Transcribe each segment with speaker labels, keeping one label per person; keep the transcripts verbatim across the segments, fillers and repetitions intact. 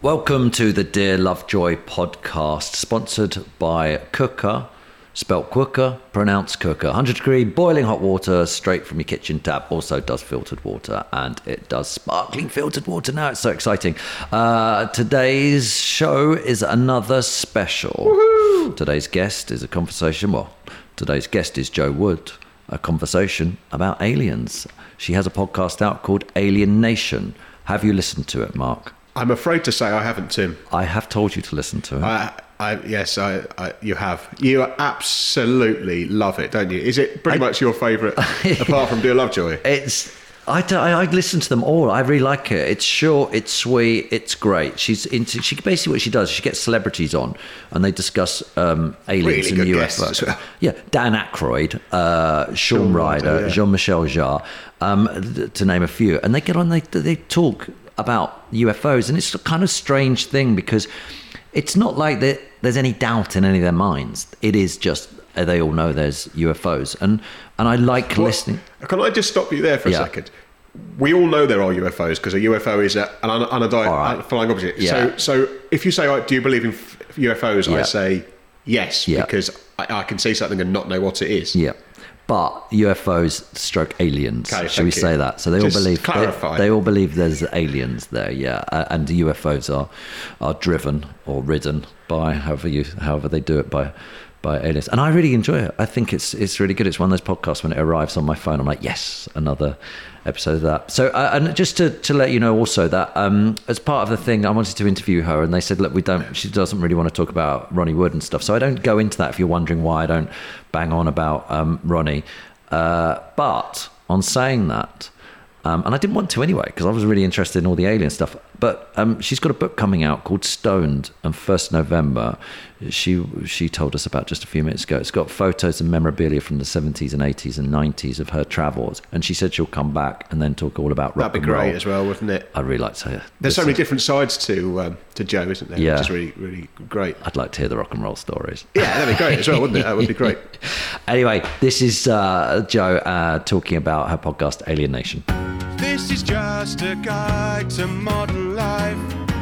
Speaker 1: Welcome to the Dear Lovejoy podcast, sponsored by Cooker, spelt Quooker, pronounced Cooker. one hundred degree boiling hot water straight from your kitchen tap. Also does filtered water, and it does sparkling filtered water now. It's so exciting. Uh, today's show is another special. Woohoo! Today's guest is a conversation. Well, today's guest is Jo Wood, a conversation about aliens. She has a podcast out called Alien Nation. Have you listened to it, Mark?
Speaker 2: I'm afraid to say I haven't, Tim.
Speaker 1: I have told you to listen to it.
Speaker 2: I, I, yes, I, I, you have. You absolutely love it, don't you? Is it pretty I, much your favourite, apart from Dear Lovejoy?
Speaker 1: It's. I, don't, I, I listen to them all. I really like it. It's short, it's sweet, it's great. She's into. She basically what she does. She gets celebrities on, and they discuss um, aliens
Speaker 2: really
Speaker 1: and
Speaker 2: good
Speaker 1: U F Os.
Speaker 2: Guests as well.
Speaker 1: Yeah, Dan Aykroyd, uh, Sean, Sean Ryder, Ryder yeah. Jean-Michel Jarre, um, to name a few. And they get on. They they talk about U F Os, and it's a kind of strange thing because it's not like that there's any doubt in any of their minds. It is just they all know there's U F Os, and and I like well, listening.
Speaker 2: Can I just stop you there for a yeah. second? We all know there are U F Os because a U F O is a, an unidentified right. flying object.
Speaker 1: Yeah.
Speaker 2: So, so if you say, "Do you believe in U F Os?" Yeah. I say yes
Speaker 1: yeah.
Speaker 2: because I, I can see something and not know what it is.
Speaker 1: Yeah. But U F Os stroke aliens,
Speaker 2: okay,
Speaker 1: shall we
Speaker 2: you.
Speaker 1: say that? So they
Speaker 2: Just
Speaker 1: all believe
Speaker 2: clarify.
Speaker 1: They, they all believe there's aliens there, yeah. Uh, and the U F Os are are driven or ridden by however you however they do it by by aliens. And I really enjoy it. I think it's it's really good. It's one of those podcasts when it arrives on my phone, I'm like, yes, another episode of that. So uh, and just to, to let you know also that um, as part of the thing, I wanted to interview her, and they said, look, we don't. She doesn't really want to talk about Ronnie Wood and stuff. So I don't go into that. If you're wondering why I don't bang on about um, Ronnie, uh, but on saying that, um, and I didn't want to anyway because I was really interested in all the alien stuff. But um, she's got a book coming out called Stoned, and first of November, she she told us about just a few minutes ago. It's got photos and memorabilia from the seventies and eighties and nineties of her travels, and she said she'll come back and then talk all about rock
Speaker 2: That'd be
Speaker 1: and roll.
Speaker 2: great as well, wouldn't it?
Speaker 1: I'd really like to hear.
Speaker 2: There's so many different sides to um, to Jo, isn't there?
Speaker 1: Yeah.
Speaker 2: Which is really, really great.
Speaker 1: I'd like to hear the rock and roll stories.
Speaker 2: Yeah, that'd be great as well, wouldn't it? That would be great.
Speaker 1: Anyway, this is uh, Jo uh, talking about her podcast, Alien Nation.
Speaker 3: This is just a guide to modern life.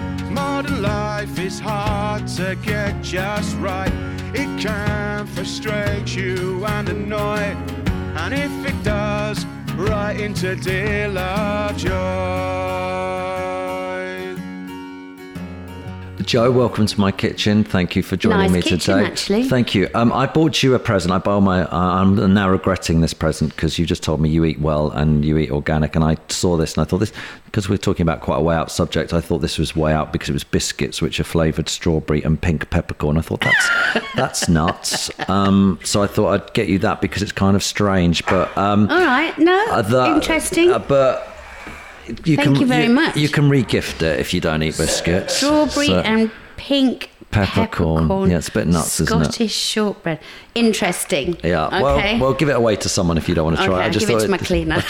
Speaker 3: Modern life is hard to get just right. It can frustrate you and annoy. And if it does, right into Dear Lovejoy.
Speaker 1: Jo, welcome to my kitchen. Thank you for joining
Speaker 4: nice
Speaker 1: me
Speaker 4: kitchen,
Speaker 1: today.
Speaker 4: Actually.
Speaker 1: Thank you. Um, I bought you a present. I buy my. Uh, I'm now regretting this present because you just told me you eat well and you eat organic, and I saw this and I thought this because we're talking about quite a way out subject. I thought this was way out because it was biscuits which are flavoured strawberry and pink peppercorn. I thought that's that's nuts. Um, so I thought I'd get you that because it's kind of strange. But um,
Speaker 4: all right, no,
Speaker 1: uh, the,
Speaker 4: interesting.
Speaker 1: Uh, but. You
Speaker 4: Thank
Speaker 1: can,
Speaker 4: you very
Speaker 1: you,
Speaker 4: much.
Speaker 1: You can re-gift it if you don't eat biscuits.
Speaker 4: Strawberry
Speaker 1: so,
Speaker 4: and pink
Speaker 1: peppercorn.
Speaker 4: peppercorn.
Speaker 1: Yeah, it's a bit nuts,
Speaker 4: Scottish
Speaker 1: isn't it?
Speaker 4: Scottish shortbread. Interesting.
Speaker 1: Yeah.
Speaker 4: Okay.
Speaker 1: Well, well, give it away to someone if you don't want to try
Speaker 4: okay,
Speaker 1: it. I just
Speaker 4: give
Speaker 1: thought
Speaker 4: it to my cleaner.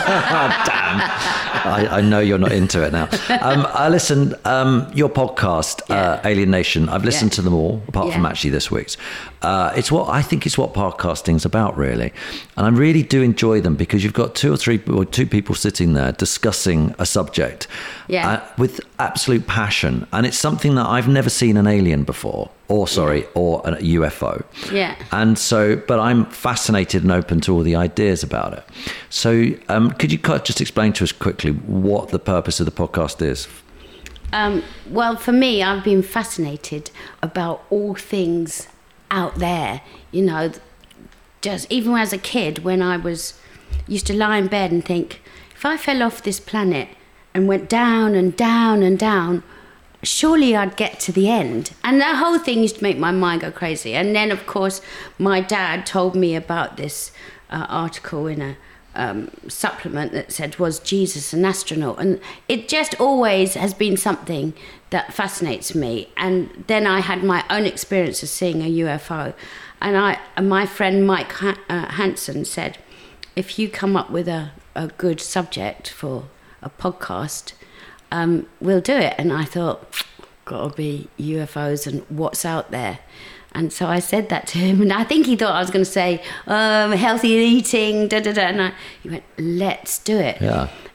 Speaker 1: Damn. I, I know you're not into it now. Um, I listened, um, your podcast,
Speaker 4: Yeah.
Speaker 1: uh, Alien Nation, I've listened
Speaker 4: Yeah.
Speaker 1: to them all, apart
Speaker 4: Yeah.
Speaker 1: from actually this week's. Uh, it's what I think it's what podcasting's about, really. And I really do enjoy them because you've got two or three or two people sitting there discussing a subject
Speaker 4: Yeah.
Speaker 1: uh, with absolute passion. And it's something that I've never seen an alien before. Or sorry, or a U F O.
Speaker 4: Yeah.
Speaker 1: And so, but I'm fascinated and open to all the ideas about it. So, um, could you just explain to us quickly what the purpose of the podcast is?
Speaker 4: Um, well, for me, I've been fascinated about all things out there. You know, just even as a kid, when I was used to lie in bed and think, if I fell off this planet and went down and down and down, surely I'd get to the end. And that whole thing used to make my mind go crazy. And then, of course, my dad told me about this uh, article in a um, supplement that said, was Jesus an astronaut? And it just always has been something that fascinates me. And then I had my own experience of seeing a U F O. And I, and my friend Mike ha- uh, Hansen said, if you come up with a, a good subject for a podcast, Um, we'll do it. And I thought, gotta be U F Os and what's out there. And so I said that to him, and I think he thought I was going to say um, healthy eating, da da da. And I, he went, "Let's do it."
Speaker 1: Yeah.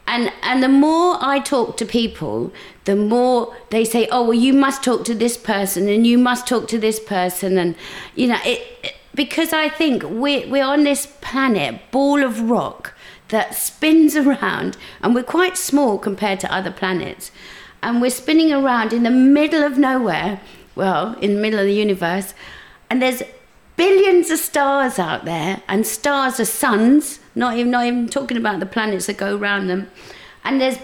Speaker 4: And and the more I talk to people, the more they say, oh, well, you must talk to this person and you must talk to this person. And, you know, it, it because I think we're, we're on this planet, ball of rock, that spins around, and we're quite small compared to other planets. And we're spinning around in the middle of nowhere, well, in the middle of the universe, and there's billions of stars out there, and stars are suns, not even, not even talking about the planets that go around them. And there's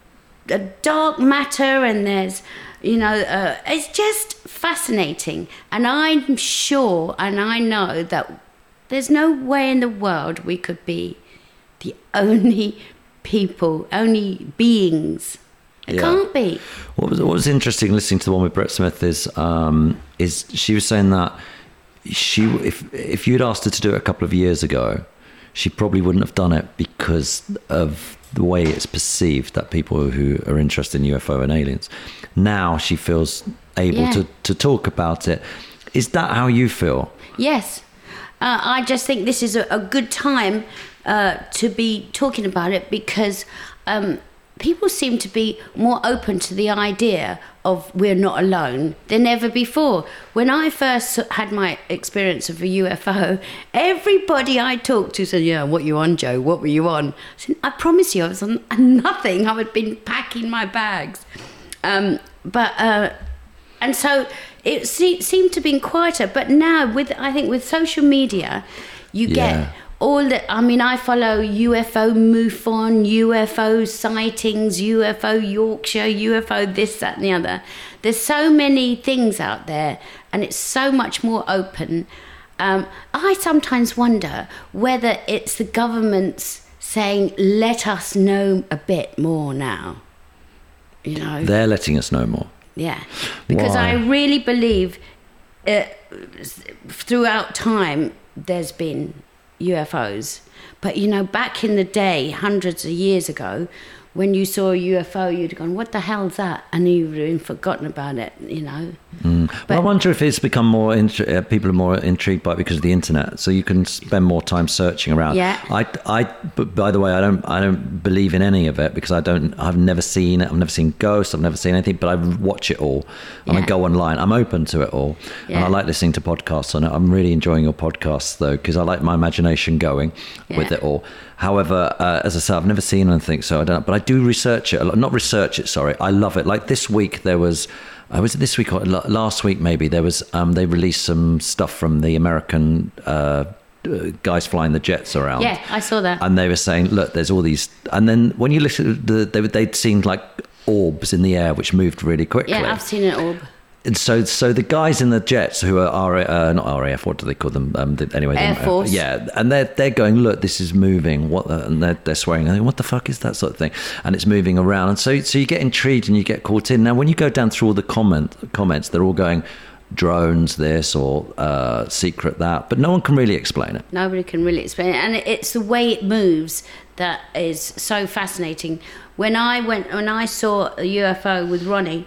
Speaker 4: a dark matter, and there's, you know, uh, it's just fascinating. And I'm sure, and I know that there's no way in the world we could be the only people, only beings. It yeah. can't be.
Speaker 1: What was, what was interesting listening to the one with Brett Smith is, um, is she was saying that she, if if you'd asked her to do it a couple of years ago, she probably wouldn't have done it because of the way it's perceived that people who are interested in U F O and aliens. Now she feels able yeah. to, to talk about it. Is that how you feel?
Speaker 4: Yes. Uh, I just think this is a, a good time uh, to be talking about it because um, people seem to be more open to the idea of we're not alone than ever before. When I first had my experience of a U F O, everybody I talked to said, yeah, what you on, Joe? What were you on? I said, I promise you, I was on nothing. I had been packing my bags. Um, but, uh, and so it se- seemed to be quieter. But now, with I think with social media, you yeah. get all the, I mean, I follow U F O MUFON, U F O sightings, U F O Yorkshire, U F O this, that, and the other. There's so many things out there, and it's so much more open. Um, I sometimes wonder whether it's the government's saying, let us know a bit more now. You know,
Speaker 1: they're letting us know more.
Speaker 4: Yeah, because Why? I really believe uh, throughout time there's been U F Os, but you know, back in the day, hundreds of years ago, when you saw a U F O, you'd have gone, what the hell's that? And you would have forgotten about it, you know.
Speaker 1: Mm. But well, I wonder if it's become more, int- uh, people are more intrigued by it because of the internet, so you can spend more time searching around.
Speaker 4: Yeah.
Speaker 1: I, I, but by the way, I don't, I don't believe in any of it because I don't, I've never seen it. I've never seen ghosts. I've never seen anything, but I watch it all and yeah. I go online. I'm open to it all. Yeah. And I like listening to podcasts on it. I'm really enjoying your podcasts though, because I like my imagination going yeah. with it all. However, uh, as I said, I've never seen anything, so I don't know. But I do research it. Not research it, sorry. I love it. Like this week, there was, uh, was it this week or last week maybe, there was, um, they released some stuff from the American uh, guys flying the jets around.
Speaker 4: Yeah, I saw that.
Speaker 1: And they were saying, look, there's all these. And then when you listen to the, they, they'd seen like orbs in the air, which moved really quickly.
Speaker 4: Yeah, I've seen an orb.
Speaker 1: And so, so the guys in the jets who are R, uh, not R A F, what do they call them? Um, the, anyway,
Speaker 4: Air
Speaker 1: them,
Speaker 4: Force.
Speaker 1: Uh, yeah, and they're they're going, look, this is moving. What? The, and they're they're swearing. I think, what the fuck is that sort of thing? And it's moving around, and so so you get intrigued and you get caught in. Now, when you go down through all the comment comments, they're all going, drones this or uh, secret that, but no one can really explain it.
Speaker 4: Nobody can really explain it, and it's the way it moves that is so fascinating. When I went, when I saw a U F O with Ronnie.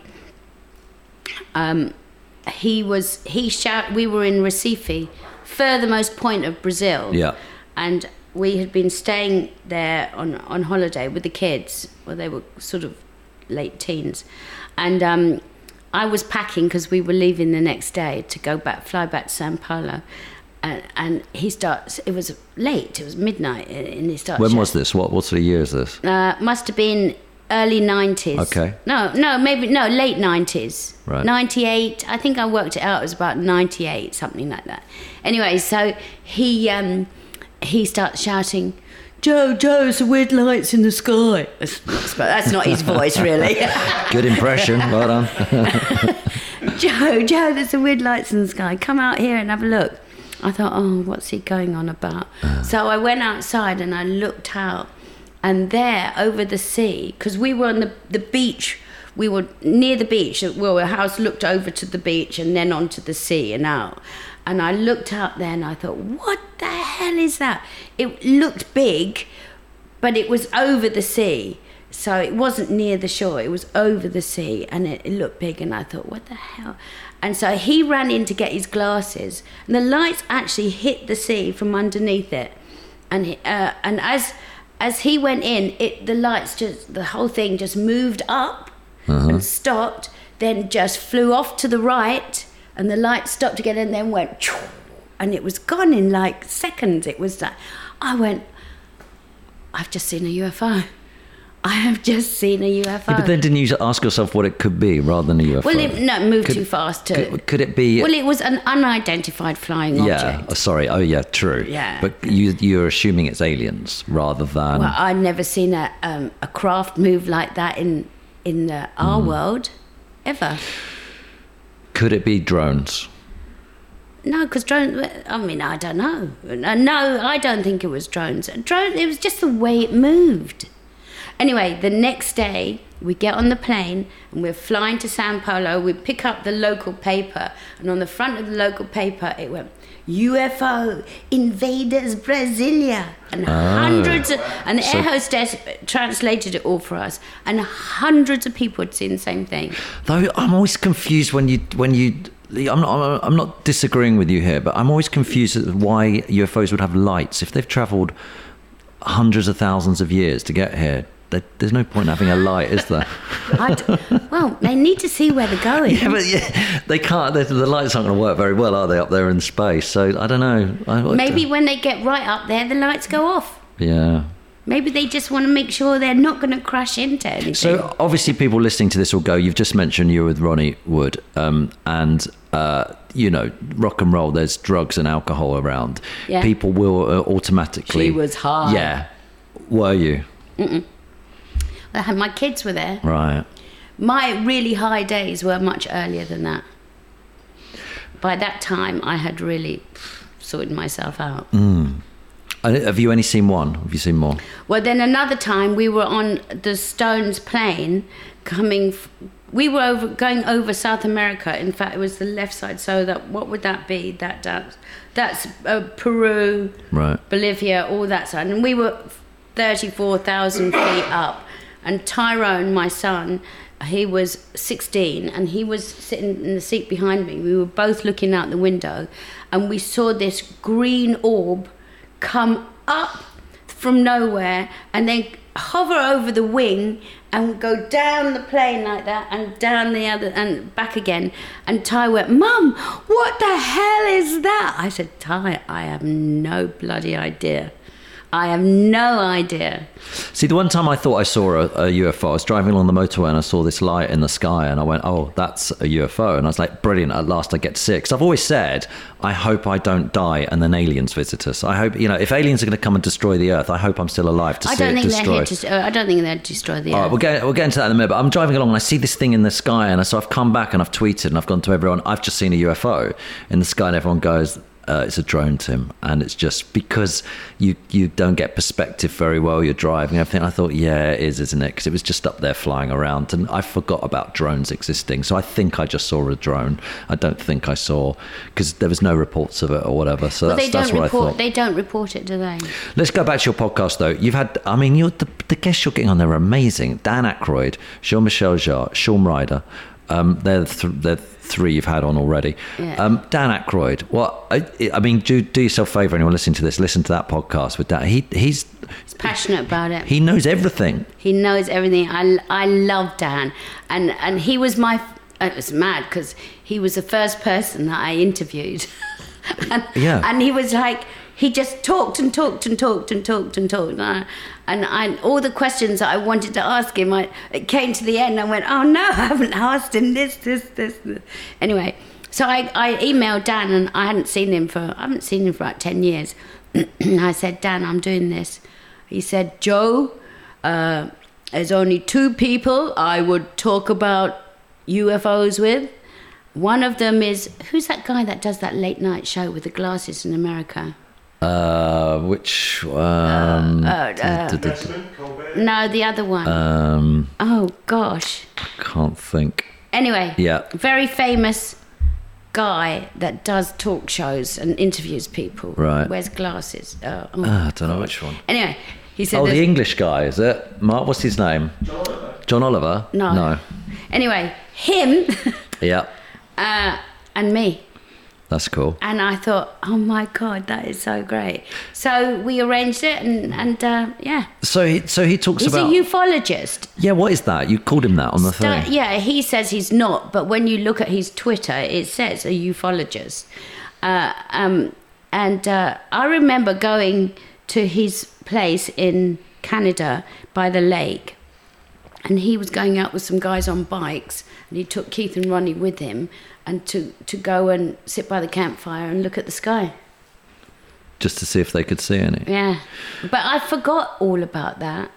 Speaker 4: Um, he was, he shout, we were in Recife, furthermost point of Brazil.
Speaker 1: Yeah.
Speaker 4: And we had been staying there on, on holiday with the kids. Well, they were sort of late teens. And um, I was packing because we were leaving the next day to go back, fly back to Sao Paulo. And, and he starts, it was late, it was midnight, and he starts.
Speaker 1: When was this? What, what sort of year is this?
Speaker 4: Uh, must have been early nineties.
Speaker 1: Okay.
Speaker 4: No, no, maybe, no, late nineties.
Speaker 1: Right.
Speaker 4: ninety-eight. I think I worked it out. It was about ninety-eight, something like that. Anyway, so he um, he starts shouting, Joe, Joe, there's weird lights in the sky. That's not, that's not his voice, really.
Speaker 1: Good impression. Well done.
Speaker 4: Joe, Joe, there's some weird lights in the sky. Come out here and have a look. I thought, oh, what's he going on about? Uh. So I went outside and I looked out. And there, over the sea, because we were on the, the beach, we were near the beach. Well, our house looked over to the beach and then onto the sea and out. And I looked out there and I thought, what the hell is that? It looked big, but it was over the sea. So it wasn't near the shore, it was over the sea. And it, it looked big and I thought, what the hell? And so he ran in to get his glasses. And the lights actually hit the sea from underneath it. And, he, uh, and as... as he went in, it the lights just, the whole thing just moved up
Speaker 1: Uh-huh.
Speaker 4: and stopped, then just flew off to the right, and the lights stopped again, and then went, choo, and it was gone in like seconds. It was like, I went, I've just seen a U F O. I have just seen a U F O.
Speaker 1: Yeah, but then didn't you ask yourself what it could be rather than a U F O?
Speaker 4: Well, it, no, it moved
Speaker 1: Could-
Speaker 4: too fast to...
Speaker 1: Could, could it be...
Speaker 4: Well, it was an unidentified flying
Speaker 1: yeah,
Speaker 4: object.
Speaker 1: oh, sorry. Oh, yeah, true.
Speaker 4: Yeah.
Speaker 1: But you, you're assuming it's aliens rather than...
Speaker 4: Well, I've never seen a um, a craft move like that in in the, our
Speaker 1: Mm.
Speaker 4: world, ever.
Speaker 1: Could it be drones?
Speaker 4: No, because drones. I mean, I don't know. No, I don't think it was drones. Drone. It was just the way it moved. Anyway, the next day we get on the plane and we're flying to Sao Paulo. We pick up the local paper, and on the front of the local paper it went, U F O invaders Brasilia, and hundreds of, and the
Speaker 1: So-
Speaker 4: air hostess translated it all for us, and hundreds of people had seen the same thing.
Speaker 1: Though I'm always confused when you when you. I'm not. I'm not disagreeing with you here, but I'm always confused as to why U F Os would have lights if they've travelled hundreds of thousands of years to get here. There- There's no point in having a light, is there?
Speaker 4: I d- well, they need to see where they're going.
Speaker 1: Yeah, but yeah, they can't. The, the lights aren't going to work very well, are they, up there in space? So I don't know. I,
Speaker 4: Maybe when they get right up there, the lights go off.
Speaker 1: Yeah.
Speaker 4: Maybe they just want to make sure they're not going to crash into anything.
Speaker 1: So obviously, people listening to this will go. You've just mentioned you were with Ronnie Wood, um, and uh, you know, rock and roll. There's drugs and alcohol around.
Speaker 4: Yeah.
Speaker 1: People will uh, automatically.
Speaker 4: She was high.
Speaker 1: Yeah. Were you?
Speaker 4: I had my kids were there.
Speaker 1: Right.
Speaker 4: My really high days were much earlier than that. By that time, I had really sorted myself out.
Speaker 1: And have you only seen one? Have you seen more?
Speaker 4: Well, then another time we were on the Stones plane coming. F- we were over going over South America. In fact, it was the left side. So that what would that be? That that's that's uh, Peru,
Speaker 1: Right.
Speaker 4: Bolivia, all that side. And we were thirty-four thousand feet up. And Tyrone, my son, he was sixteen, and he was sitting in the seat behind me. We were both looking out the window, and we saw this green orb come up from nowhere and then hover over the wing and go down the plane like that and down the other and back again. And Ty went, "Mum, what the hell is that?" I said, "Ty, I have no bloody idea. I have no idea."
Speaker 1: See, the one time I thought I saw a, a U F O, I was driving along the motorway and I saw this light in the sky, and I went, "Oh, that's a U F O." And I was like, "Brilliant! At last, I get to see it." Because I've always said, I hope I don't die and then aliens visit us. I hope, you know, if aliens are going to come and destroy the Earth, I hope I'm still alive to
Speaker 4: I
Speaker 1: see
Speaker 4: don't
Speaker 1: it
Speaker 4: think
Speaker 1: destroyed.
Speaker 4: they're here to. Uh, I don't think they're to destroy the
Speaker 1: All right,
Speaker 4: Earth.
Speaker 1: we'll get we'll get into that in a minute. But I'm driving along and I see this thing in the sky, and so I've come back and I've tweeted and I've gone to everyone. I've just seen a U F O in the sky, and everyone goes, uh, "It's a drone, Tim." And it's just because you you don't get perspective very well. You're driving everything. I thought, yeah, it is, isn't it? Because it was just up there flying around, and I forgot about drones existing. So I think I just saw a drone. I don't think I saw because there was no reports of it or whatever. So
Speaker 4: Well,
Speaker 1: that's
Speaker 4: they
Speaker 1: that's
Speaker 4: don't
Speaker 1: what I
Speaker 4: report.
Speaker 1: thought.
Speaker 4: They don't report it, do they?
Speaker 1: Let's go back to your podcast, though. You've had, I mean, you're, the, the guests you're getting on there are amazing. Dan Aykroyd, Jean-Michel Jarre, Shaun Ryder. Um, they're, the th- they're three you've had on already.
Speaker 4: Yeah.
Speaker 1: Um, Dan Aykroyd, well, I, I mean, do, do yourself a favour, anyone listening to this, listen to that podcast with Dan. He, he's,
Speaker 4: He's passionate about it.
Speaker 1: he knows everything.
Speaker 4: He knows everything. I, I love Dan, and and he was my. It was mad because he was the first person that I interviewed, and,
Speaker 1: Yeah.
Speaker 4: and he was like he just talked and talked and talked and talked and talked, and I, and I, all the questions that I wanted to ask him, I it came to the end. I went, oh no, I haven't asked him this, this, this. this. Anyway, so I, I emailed Dan, and I hadn't seen him for I haven't seen him for about ten years. I said, Dan, I'm doing this. He said, Joe, uh, there's only two people I would talk about U F Os with. One of them is, who's that guy that does that late night show with the glasses in America?
Speaker 1: Uh, which, um,
Speaker 4: uh,
Speaker 1: d- d- d-
Speaker 4: No, the other one.
Speaker 1: um,
Speaker 4: Oh, gosh.
Speaker 1: can't think.
Speaker 4: Anyway,
Speaker 1: Yeah.
Speaker 4: very famous guy that does talk shows and interviews people.
Speaker 1: Right.
Speaker 4: Wears glasses. Oh, oh.
Speaker 1: Ah, I don't know which one.
Speaker 4: Anyway, he said...
Speaker 1: Oh,
Speaker 4: there's-
Speaker 1: the English guy, is it? Mark, what's his name? John Oliver. John Oliver?
Speaker 4: No.
Speaker 1: No.
Speaker 4: Anyway, him
Speaker 1: Yeah.
Speaker 4: uh, and me.
Speaker 1: That's cool.
Speaker 4: And I thought, oh my God, that is so great. So we arranged it, and, and uh, yeah.
Speaker 1: So he, so he talks
Speaker 4: He's
Speaker 1: about...
Speaker 4: a ufologist.
Speaker 1: Yeah, what is that? You called him that on the
Speaker 4: Sta-
Speaker 1: thing.
Speaker 4: Yeah, he says he's not, but when you look at his Twitter, it says a ufologist. Uh, um, and uh, I remember going to his place in Canada by the lake, and he was going out with some guys on bikes, and he took Keith and Ronnie with him, and to, to go and sit by the campfire and look at the sky.
Speaker 1: Just to see if they could see any.
Speaker 4: Yeah. But I forgot all about that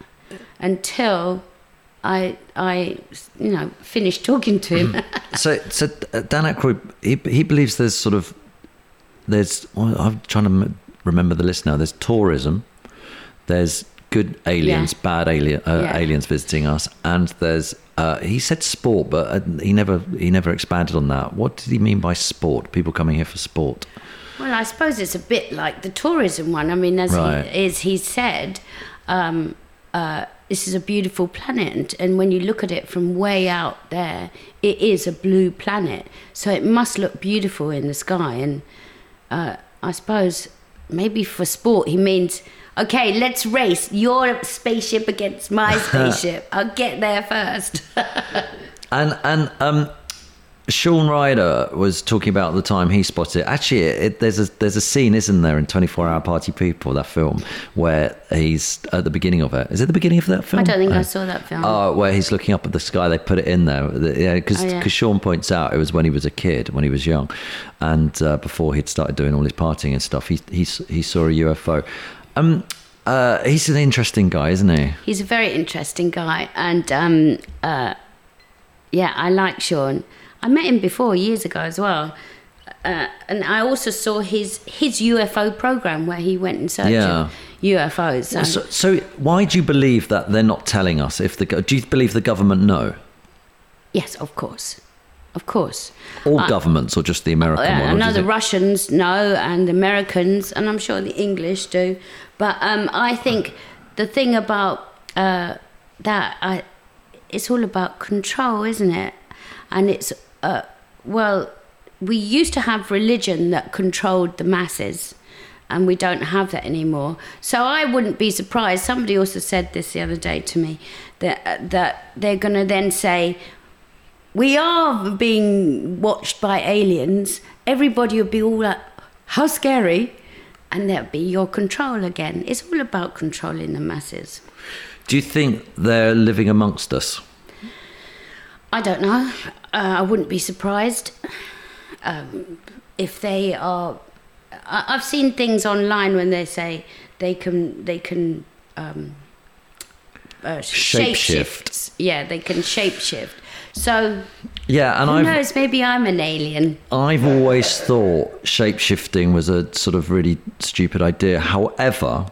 Speaker 4: until I, I you know, finished talking to him.
Speaker 1: So, so uh, Dan Aykroyd, he, he believes there's sort of, there's, well, I'm trying to m- remember the list now. There's tourism, there's good aliens,
Speaker 4: Yeah.
Speaker 1: bad alien, uh,
Speaker 4: Yeah.
Speaker 1: aliens visiting us, and there's, uh, he said sport, but uh, he never he never expanded on that. What did he mean by sport? People coming here for sport?
Speaker 4: Well, I suppose it's a bit like the tourism one. I mean, as
Speaker 1: Right.
Speaker 4: he, as he said, um, uh, this is a beautiful planet, and when you look at it from way out there, it is a blue planet. So it must look beautiful in the sky. And uh, I suppose maybe for sport, he means, okay, let's race your spaceship against my spaceship. I'll get there first.
Speaker 1: And and um, Sean Ryder was talking about the time he spotted it. Actually, it, there's a there's a scene, isn't there, in twenty-four hour Party People, that film, where he's at the beginning of it. Is it the beginning of that film?
Speaker 4: I don't think
Speaker 1: Uh,
Speaker 4: I saw that film.
Speaker 1: Oh, where he's looking up at the sky. They put it in there, The- yeah, because
Speaker 4: Oh, yeah.
Speaker 1: Sean points out it was when he was a kid, when he was young, and uh, before he'd started doing all his partying and stuff. He he s- he saw a U F O. Um, uh, he's an interesting guy, isn't he?
Speaker 4: He's a very interesting guy, and um, uh, yeah, I like Sean. I met him before years ago as well, uh, and I also saw his his U F O program where he went in search
Speaker 1: Yeah.
Speaker 4: of U F Os. So,
Speaker 1: So, so why do you believe that they're not telling us? If the go- do you believe the government know?
Speaker 4: yes, of course, of course.
Speaker 1: All
Speaker 4: I-
Speaker 1: governments, or just the American
Speaker 4: Uh,
Speaker 1: one?
Speaker 4: I
Speaker 1: or do
Speaker 4: know
Speaker 1: you
Speaker 4: the
Speaker 1: think-
Speaker 4: Russians know, and the Americans, and I'm sure the English do. But um, I think the thing about uh, that, I, it's all about control, isn't it? And it's, uh, well, we used to have religion that controlled the masses, and we don't have that anymore. So I wouldn't be surprised. Somebody also said this the other day to me, that, uh, that they're going to then say, we are being watched by aliens. Everybody will be all like, how scary. And that'll be your control again. It's all about controlling the masses.
Speaker 1: Do you think they're living amongst us?
Speaker 4: I don't know. Uh, I wouldn't be surprised um, if they are. I, I've seen things online when they say they can they can um, uh,
Speaker 1: Shapeshift.
Speaker 4: shapeshift. Yeah, they can shapeshift. So
Speaker 1: Yeah, and
Speaker 4: who
Speaker 1: I've
Speaker 4: knows? Maybe I'm an alien.
Speaker 1: I've always thought shape-shifting was a sort of really stupid idea. However,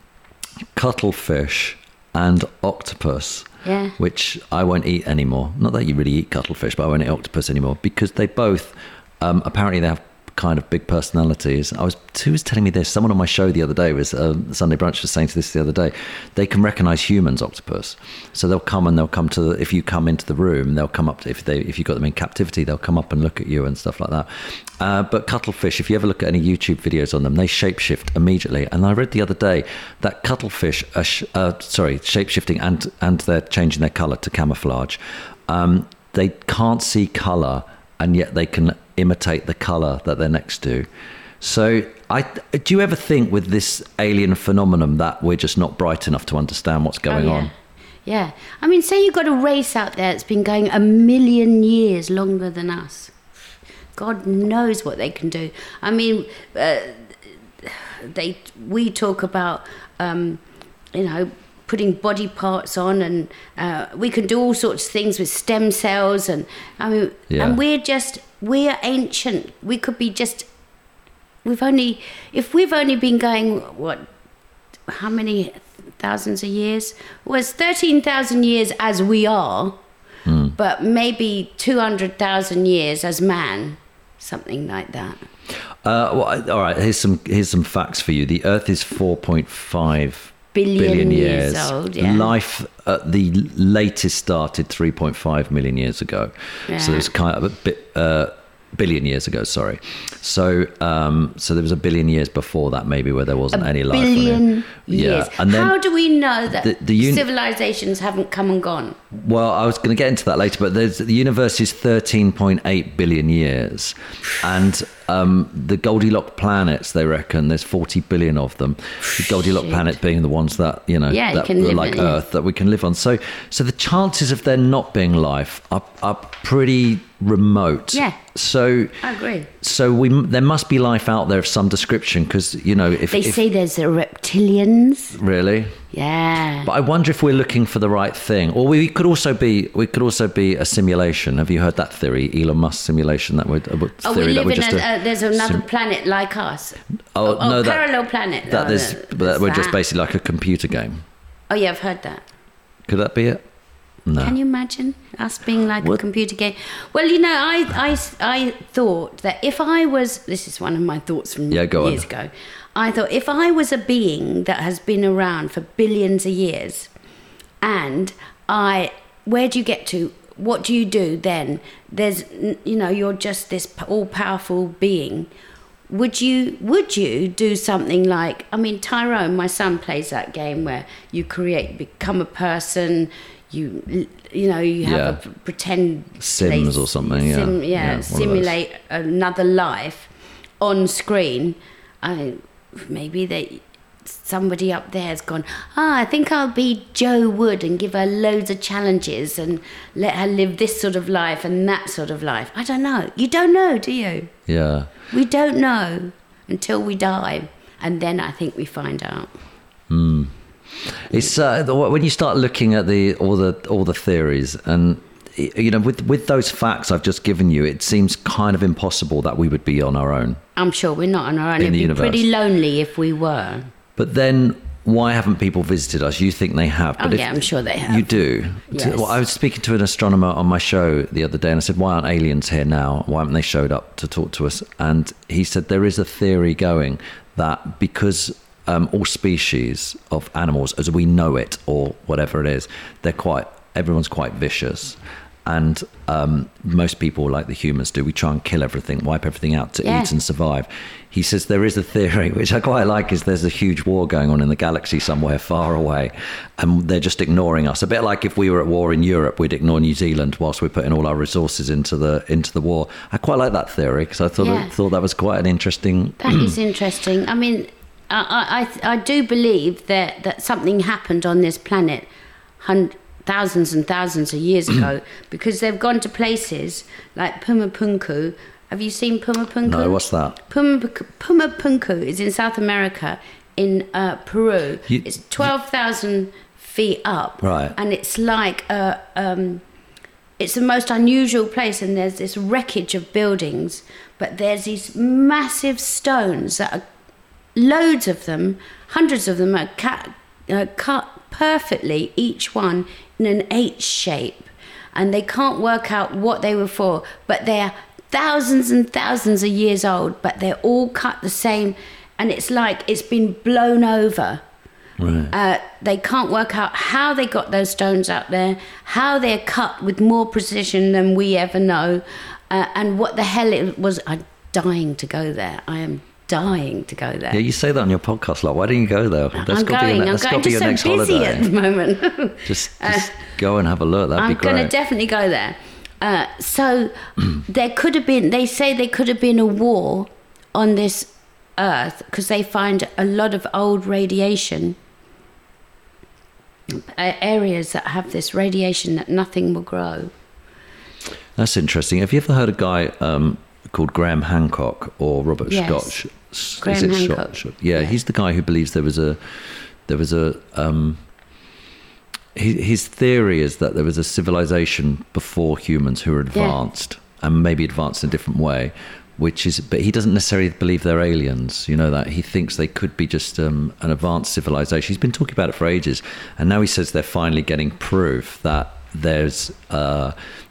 Speaker 1: cuttlefish and octopus,
Speaker 4: Yeah.
Speaker 1: which I won't eat anymore. Not that you really eat cuttlefish, but I won't eat octopus anymore because they both, um, apparently they have kind of big personalities. I was, who was telling me this? Someone on my show the other day was, uh, Sunday Brunch was saying to this the other day, they can recognize humans, octopus. So they'll come and they'll come to, the, if you come into the room, they'll come up, to, if they, if you've got them in captivity, they'll come up and look at you and stuff like that. Uh, but cuttlefish, if you ever look at any YouTube videos on them, they shapeshift immediately. And I read the other day that cuttlefish are, sh- uh, sorry, shapeshifting and, and they're changing their color to camouflage. Um, they can't see color, and yet they can imitate the colour that they're next to. So I, do you ever think with this alien phenomenon that we're just not bright enough to understand what's going
Speaker 4: Oh, yeah.
Speaker 1: on?
Speaker 4: Yeah. I mean, say you've got a race out there that's been going a million years longer than us. God knows what they can do. I mean, uh, they we talk about, um, you know, putting body parts on, and uh, we can do all sorts of things with stem cells, and I mean,
Speaker 1: Yeah.
Speaker 4: and we're just we're ancient. We could be just. We've only if we've only been going what, how many thousands of years? Well, it's thirteen thousand years as we are,
Speaker 1: Mm.
Speaker 4: but maybe two hundred thousand years as man, something like that.
Speaker 1: Uh, well, I- all right, here's some here's some facts for you. The Earth is four point five
Speaker 4: Billion
Speaker 1: billion
Speaker 4: years
Speaker 1: years.
Speaker 4: old, yeah.
Speaker 1: Life at the latest started three point five million years ago.
Speaker 4: Yeah.
Speaker 1: So it's kind of a bit uh, billion years ago. Sorry. So, um, so there was a billion years before that, maybe, where there wasn't
Speaker 4: A
Speaker 1: any life.
Speaker 4: billion
Speaker 1: Yeah,
Speaker 4: years.
Speaker 1: and then
Speaker 4: How do we know that
Speaker 1: the- the uni-
Speaker 4: civilizations haven't come and gone?
Speaker 1: Well, I was going to get into that later, but there's, the universe is thirteen point eight billion years, and um, the Goldilocks planets, they reckon there's forty billion of them. The Goldilocks
Speaker 4: Shit.
Speaker 1: planet being the ones that you know
Speaker 4: Yeah, you
Speaker 1: that
Speaker 4: can
Speaker 1: are
Speaker 4: live
Speaker 1: like
Speaker 4: in, yeah.
Speaker 1: Earth that we can live on. So, so the chances of there not being life are, are pretty remote.
Speaker 4: Yeah.
Speaker 1: So
Speaker 4: I agree.
Speaker 1: So we there must be life out there of some description, because you know if
Speaker 4: They
Speaker 1: if,
Speaker 4: say there's the reptilians.
Speaker 1: really.
Speaker 4: Yeah.
Speaker 1: But I wonder if we're looking for the right thing, or we could also be we could also be a simulation. Have you heard that theory, Elon Musk simulation? That would uh, theory
Speaker 4: Oh, we
Speaker 1: that
Speaker 4: live
Speaker 1: we're
Speaker 4: in
Speaker 1: just
Speaker 4: a,
Speaker 1: a-
Speaker 4: uh, there's another
Speaker 1: sim-
Speaker 4: planet like us.
Speaker 1: Oh,
Speaker 4: oh
Speaker 1: no, that-
Speaker 4: parallel planet.
Speaker 1: that
Speaker 4: Oh,
Speaker 1: there's
Speaker 4: that-
Speaker 1: but that we're just
Speaker 4: that.
Speaker 1: basically like a computer game.
Speaker 4: Oh yeah, I've heard that.
Speaker 1: Could that be it? No.
Speaker 4: Can you imagine us being like
Speaker 1: What?
Speaker 4: a computer game? Well, you know, I, I, I thought that if I was, this is one of my thoughts from
Speaker 1: Yeah, go on.
Speaker 4: years ago. I thought if I was a being that has been around for billions of years, and I, where do you get to? What do you do then? There's, you know, you're just this all-powerful being. Would you would you do something like, I mean, Tyrone, my son, plays that game where you create, become a person, you you know, you have
Speaker 1: Yeah.
Speaker 4: a pretend
Speaker 1: Sims
Speaker 4: place-
Speaker 1: or something, yeah.
Speaker 4: sim-
Speaker 1: Yeah,
Speaker 4: yeah,
Speaker 1: one of those.
Speaker 4: simulate another life on screen. I maybe they somebody up there has gone, ah, I think I'll be Joe Wood and give her loads of challenges and let her live this sort of life and that sort of life. I don't know. You don't know, do you?
Speaker 1: Yeah.
Speaker 4: We don't know until we die, and then I think we find out.
Speaker 1: It's uh, the- when you start looking at the all the all the theories, and you know, with with those facts I've just given you, it seems kind of impossible that we would be on our own.
Speaker 4: I'm sure we're not on our own.
Speaker 1: In
Speaker 4: It'd
Speaker 1: the
Speaker 4: be
Speaker 1: universe.
Speaker 4: pretty lonely if we were.
Speaker 1: But then, why haven't people visited us? You think they have?
Speaker 4: Oh,
Speaker 1: But if
Speaker 4: yeah, I'm sure they have.
Speaker 1: You do.
Speaker 4: Yes.
Speaker 1: Well, I was speaking to an astronomer on my show the other day, and I said, "Why aren't aliens here now? Why haven't they showed up to talk to us?" And he said there is a theory going that because um, all species of animals, as we know it, or whatever it is, they're quite. Everyone's quite vicious. And um, most people, like the humans do, we try and kill everything, wipe everything out to
Speaker 4: Yeah.
Speaker 1: eat and survive. He says there is a theory, which I quite like, is there's a huge war going on in the galaxy somewhere far away, and they're just ignoring us. A bit like if we were at war in Europe, we'd ignore New Zealand whilst we're putting all our resources into the into the war. I quite like that theory, because I thought
Speaker 4: Yeah.
Speaker 1: thought that was quite an interesting.
Speaker 4: That is interesting. I mean, I, I, I do believe that, that something happened on this planet hundreds, thousands and thousands of years ago, because they've gone to places like Pumapunku. Have you seen Pumapunku?
Speaker 1: No, what's that?
Speaker 4: Pumapunku, Pumapunku is in South America, in uh, Peru.
Speaker 1: You-
Speaker 4: it's twelve thousand feet up.
Speaker 1: Right.
Speaker 4: And it's like a... Um, it's the most unusual place, and there's this wreckage of buildings, but there's these massive stones that are, loads of them, hundreds of them are cut, uh, cut perfectly, each one in an H shape, and they can't work out what they were for, but they're thousands and thousands of years old, but they're all cut the same, and it's like it's been blown over.
Speaker 1: Right.
Speaker 4: Uh, they can't work out how they got those stones out there, how they're cut with more precision than we ever know, uh, and what the hell it was. I'm dying to go there. I am dying to go there.
Speaker 1: Yeah, you say that on your podcast a lot. Why don't you go there? That's
Speaker 4: I'm
Speaker 1: got to be
Speaker 4: going.
Speaker 1: your,
Speaker 4: I'm
Speaker 1: that's
Speaker 4: going.
Speaker 1: got to be
Speaker 4: Just
Speaker 1: your next
Speaker 4: so busy
Speaker 1: holiday.
Speaker 4: at the moment.
Speaker 1: Just, just go and have a look. That'd
Speaker 4: I'm
Speaker 1: be great.
Speaker 4: going to definitely go there. Uh, so there could have been. They say there could have been a war on this Earth because they find a lot of old radiation. Uh, areas that have this radiation that nothing will grow.
Speaker 1: That's interesting. Have you ever heard a guy um, called Graham Hancock or Robert
Speaker 4: Yes.
Speaker 1: Scott? S-
Speaker 4: Graham
Speaker 1: is it
Speaker 4: Hancock.
Speaker 1: Scott? Yeah,
Speaker 4: Yeah.
Speaker 1: he's the guy who believes there was a there was a um, his, his theory is that there was a civilization before humans who were advanced and maybe advanced in a different way, which is, but he doesn't necessarily believe they're aliens. You know that he thinks they could be just um, an advanced civilization. He's been talking about it for ages, and now he says they're finally getting proof that there's uh,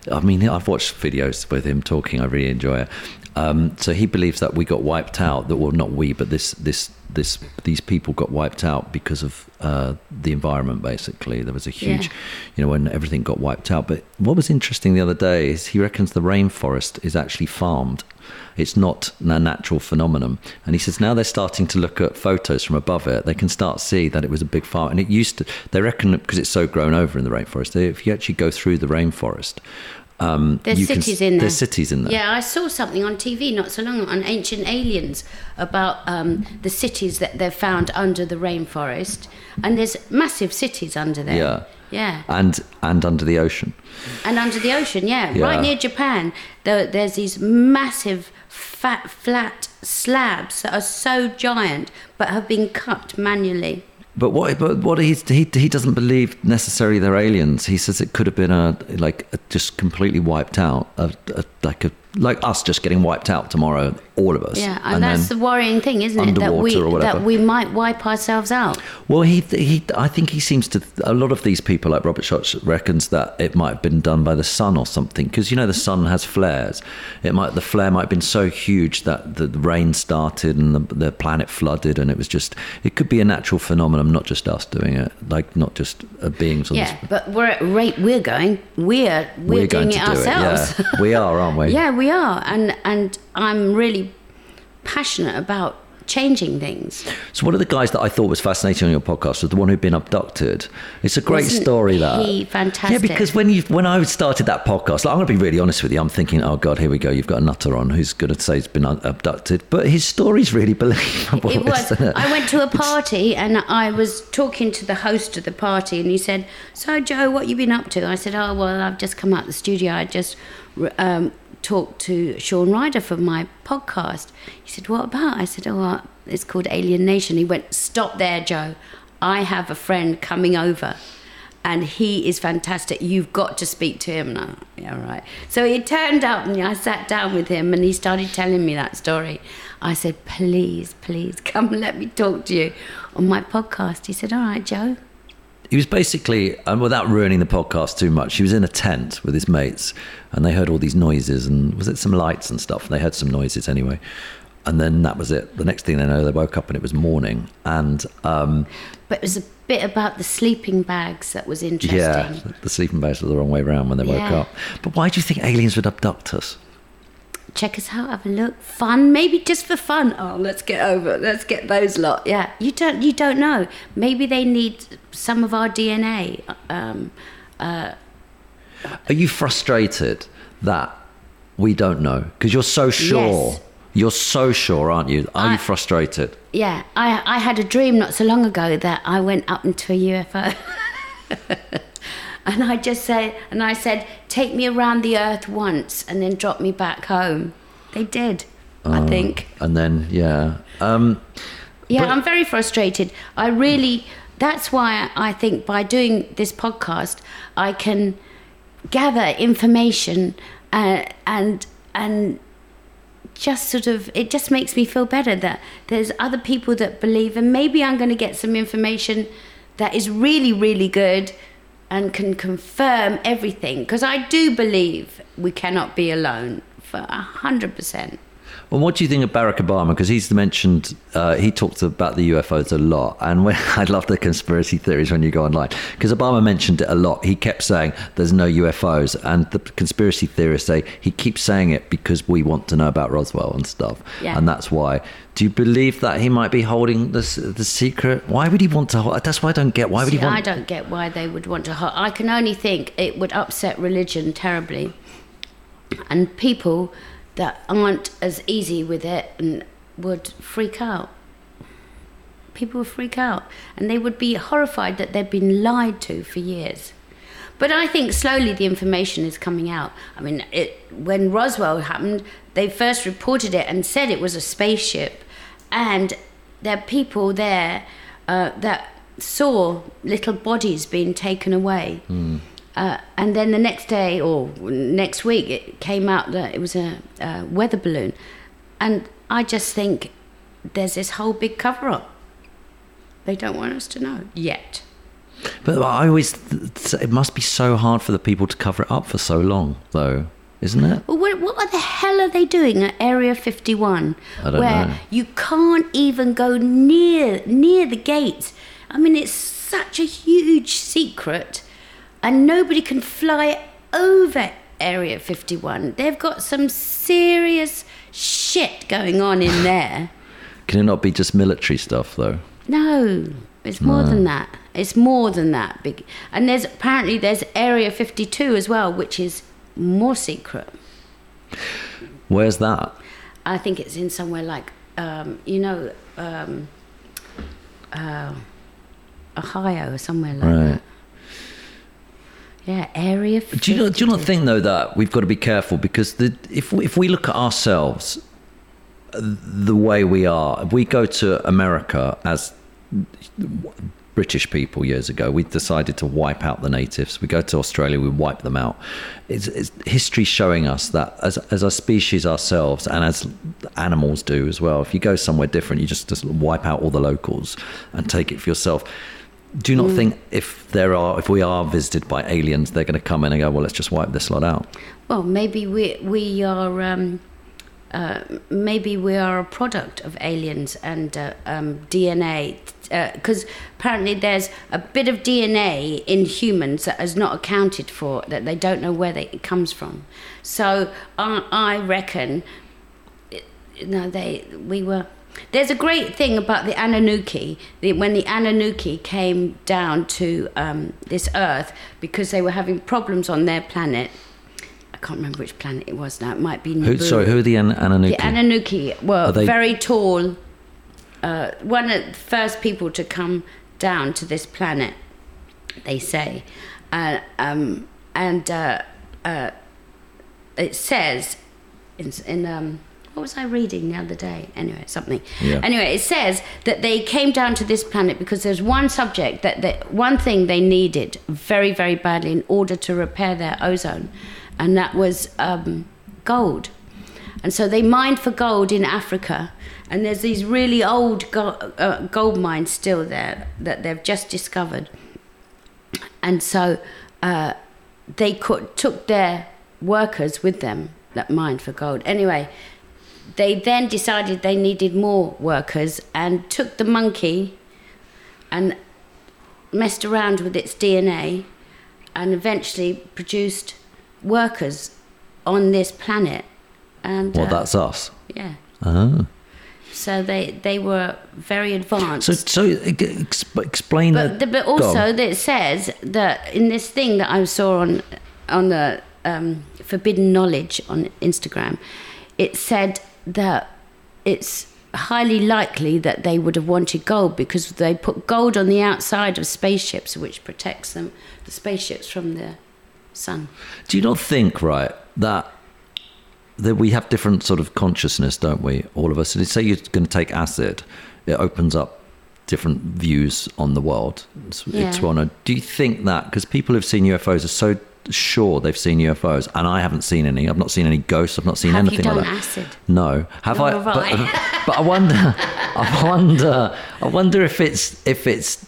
Speaker 1: I mean, I've watched videos with him talking. I really enjoy it. Um, so he believes that we got wiped out. That well, not we, but this this this these people got wiped out because of uh, the environment. Basically, there was a huge,
Speaker 4: Yeah.
Speaker 1: you know, when everything got wiped out. But what was interesting the other day is he reckons the rainforest is actually farmed. It's not a natural phenomenon. And he says now they're starting to look at photos from above it. They can start to see that it was a big farm. And it used to, they reckon, because it's so grown over in the rainforest, they, if you actually go through the rainforest, um,
Speaker 4: There's
Speaker 1: you can-
Speaker 4: cities in there.
Speaker 1: There's cities in there.
Speaker 4: Yeah, I saw something on T V not so long ago on Ancient Aliens about um, the cities that they've found under the rainforest. And there's massive cities under there.
Speaker 1: Yeah.
Speaker 4: Yeah.
Speaker 1: And, and under the ocean.
Speaker 4: And under the ocean, yeah.
Speaker 1: Yeah.
Speaker 4: Right near Japan, there, there's these massive, fat, flat slabs that are so giant but have been cut manually.
Speaker 1: But what? But what he's, he he doesn't believe necessarily they're aliens. He says it could have been a like a, just completely wiped out, a, a, like a like us just getting wiped out tomorrow, all of us.
Speaker 4: Yeah, and, that's the worrying thing, isn't it? That we
Speaker 1: underwater or whatever.
Speaker 4: that we might wipe ourselves out.
Speaker 1: Well, he he I think he seems to. A lot of these people, like Robert Schoch, reckons that it might have been done by the sun or something, because you know the sun has flares. It might the flare might have been so huge that the rain started and the, the planet flooded, and it was just. It could be a natural phenomenon, not just us doing it, like not just uh, beings on
Speaker 4: Yeah,
Speaker 1: this.
Speaker 4: but we're at rate we're going, we're we're,
Speaker 1: We're
Speaker 4: doing
Speaker 1: going to
Speaker 4: it
Speaker 1: do
Speaker 4: ourselves.
Speaker 1: it. Yeah, we are, aren't we?
Speaker 4: Yeah, we are, and and I'm really passionate about changing things.
Speaker 1: So one of the guys that I thought was fascinating on your podcast was the one who'd been abducted. It's a great
Speaker 4: Wasn't
Speaker 1: story, that.
Speaker 4: he fantastic?
Speaker 1: Yeah, because when you when I started that podcast, like, I'm going to be really honest with you, I'm thinking, oh God, here we go, you've got a nutter on who's going to say he's been abducted. But his story's really believable.
Speaker 4: It was.
Speaker 1: Isn't it?
Speaker 4: I went to a party and I was talking to the host of the party, and he said, "So Joe, what you been up to?" I said, "Oh well, I've just come out the studio. I just um, talked to Sean Ryder for my podcast." He said, "What about?" I said, "Oh, well, it's called Alien Nation." He went, "Stop there, Joe. I have a friend coming over, and he is fantastic. You've got to speak to him." And I, yeah, right. So he turned up, and I sat down with him, and he started telling me that story. I said, "Please, please, come and let me talk to you on my podcast." He said, "All right, Joe."
Speaker 1: He was basically, and without ruining the podcast too much, he was in a tent with his mates, and they heard all these noises, and was it some lights and stuff? They heard some noises anyway. And then that was it. The next thing they know, they woke up and it was morning. And um,
Speaker 4: But it was a bit about the sleeping bags that was interesting.
Speaker 1: yeah, the sleeping bags were the wrong way around when they woke
Speaker 4: Yeah.
Speaker 1: up. But why do you think aliens would abduct us?
Speaker 4: Check us out, have a look. Fun, maybe just for fun. Oh, let's get over. Let's get those lot. Yeah, you don't. You don't know. Maybe they need some of our D N A. Um, uh,
Speaker 1: Are you frustrated that we don't know? Because you're so sure.
Speaker 4: Yes.
Speaker 1: You're so sure, aren't you? Are
Speaker 4: I-
Speaker 1: you frustrated?
Speaker 4: yeah, I I had a dream not so long ago that I went up into a U F O. And I just said, and I said, take me around the earth once and then drop me back home. They did, I think.
Speaker 1: And then, yeah. Um,
Speaker 4: Yeah,
Speaker 1: But-
Speaker 4: I'm very frustrated. I really, that's why I think by doing this podcast, I can gather information uh, and and just sort of, it just makes me feel better that there's other people that believe, and maybe I'm going to get some information that is really, really good and can confirm everything. Because I do believe we cannot be alone for a hundred percent.
Speaker 1: Well, what do you think of Barack Obama? Because he's mentioned, uh, he talks about the U F Os a lot. And when, I love the conspiracy theories when you go online. Because Obama mentioned it a lot. He kept saying there's no U F Os. And the conspiracy theorists say he keeps saying it because we want to know about Roswell and stuff.
Speaker 4: Yeah.
Speaker 1: And that's why. Do you believe that he might be holding the, the secret? Why would he want to hold? That's why I don't get. Why would
Speaker 4: See,
Speaker 1: he want?
Speaker 4: I don't get why they would want to. I can only think it would upset religion terribly, and people that aren't as easy with it and would freak out. People would freak out, and they would be horrified that they've been lied to for years. But I think slowly the information is coming out. I mean, it, when Roswell happened, they first reported it and said it was a spaceship, and there are people there uh, that saw little bodies being taken away.
Speaker 1: Mm.
Speaker 4: Uh, and then the next day or next week, it came out that it was a, a weather balloon. And I just think there's this whole big cover-up. They don't want us to know yet.
Speaker 1: But I always, it must be so hard for the people to cover it up for so long, though, isn't it?
Speaker 4: Well, what, what the hell are they doing at Area fifty-one?
Speaker 1: I don't
Speaker 4: where
Speaker 1: know.
Speaker 4: you can't even go near near the gates. I mean, it's such a huge secret, and nobody can fly over Area fifty-one. They've got some serious shit going on in there.
Speaker 1: Can it not be just military stuff, though?
Speaker 4: No, it's more
Speaker 1: No.
Speaker 4: than that. It's more than that. Big, and there's apparently there's Area fifty-two as well, which is more secret.
Speaker 1: Where's that?
Speaker 4: I think it's in somewhere like, um, you know, um, uh, Ohio or somewhere like
Speaker 1: Right.
Speaker 4: that. Yeah, Area fifty-two.
Speaker 1: Do you, not, do you not think, though, that we've got to be careful? Because the, if, we, if we look at ourselves uh, the way we are, if we go to America as British people years ago, we decided to wipe out the natives. We go to Australia, we wipe them out. It's, it's history showing us that as, as a species ourselves, and as animals do as well, if you go somewhere different, you just, just wipe out all the locals and take it for yourself. Do you not
Speaker 4: Mm.
Speaker 1: think if there are, if we are visited by aliens, they're going to come in and go, well, let's just wipe this lot out?
Speaker 4: Well, maybe we we are um, uh, maybe we are a product of aliens and uh, um, D N A, because uh, apparently there's a bit of D N A in humans that is not accounted for, that they don't know where they, it comes from. So I, I reckon, you know, they we were. There's a great thing about the Anunnaki. The, when the Anunnaki came down to um, this Earth because they were having problems on their planet. I can't remember which planet it was now. It might be
Speaker 1: Who,
Speaker 4: Nibiru.
Speaker 1: sorry, who are the An- Anunnaki?
Speaker 4: The Anunnaki were
Speaker 1: Are they-
Speaker 4: very tall. Uh, one of the first people to come down to this planet, they say. Uh, um, and uh, uh, it says in... in um, what was I reading the other day? Anyway, something.
Speaker 1: Yeah.
Speaker 4: Anyway, it says that they came down to this planet because there's one subject, that, that one thing they needed very, very badly in order to repair their ozone, and that was um, gold. And so they mined for gold in Africa, and there's these really old go- uh, gold mines still there that they've just discovered. And so uh, they could, took their workers with them that mined for gold. Anyway, they then decided they needed more workers and took the monkey and messed around with its D N A and eventually produced workers on this planet. And
Speaker 1: Well,
Speaker 4: uh,
Speaker 1: that's us.
Speaker 4: yeah.
Speaker 1: Oh.
Speaker 4: So they, they were very advanced.
Speaker 1: So, so ex- explain
Speaker 4: But,
Speaker 1: that.
Speaker 4: the, but
Speaker 1: Go
Speaker 4: also
Speaker 1: on.
Speaker 4: that it says that in this thing that I saw on on the um, Forbidden Knowledge on Instagram, it said that it's highly likely that they would have wanted gold because they put gold on the outside of spaceships, which protects them, the spaceships, from the sun.
Speaker 1: Do you not think, right, that that we have different sort of consciousness, don't we? All of us. And say you're going to take acid, it opens up different views on the world. It's,
Speaker 4: Yeah.
Speaker 1: it's one. Do you think that because people who've seen U F Os are so sure they've seen U F Os, and I haven't seen any. I've not seen any ghosts. I've not seen
Speaker 4: Have you
Speaker 1: anything
Speaker 4: done
Speaker 1: like that.
Speaker 4: acid?
Speaker 1: No. Have
Speaker 4: Nor
Speaker 1: I?
Speaker 4: have
Speaker 1: but,
Speaker 4: I.
Speaker 1: but I wonder. I wonder. I wonder if it's if it's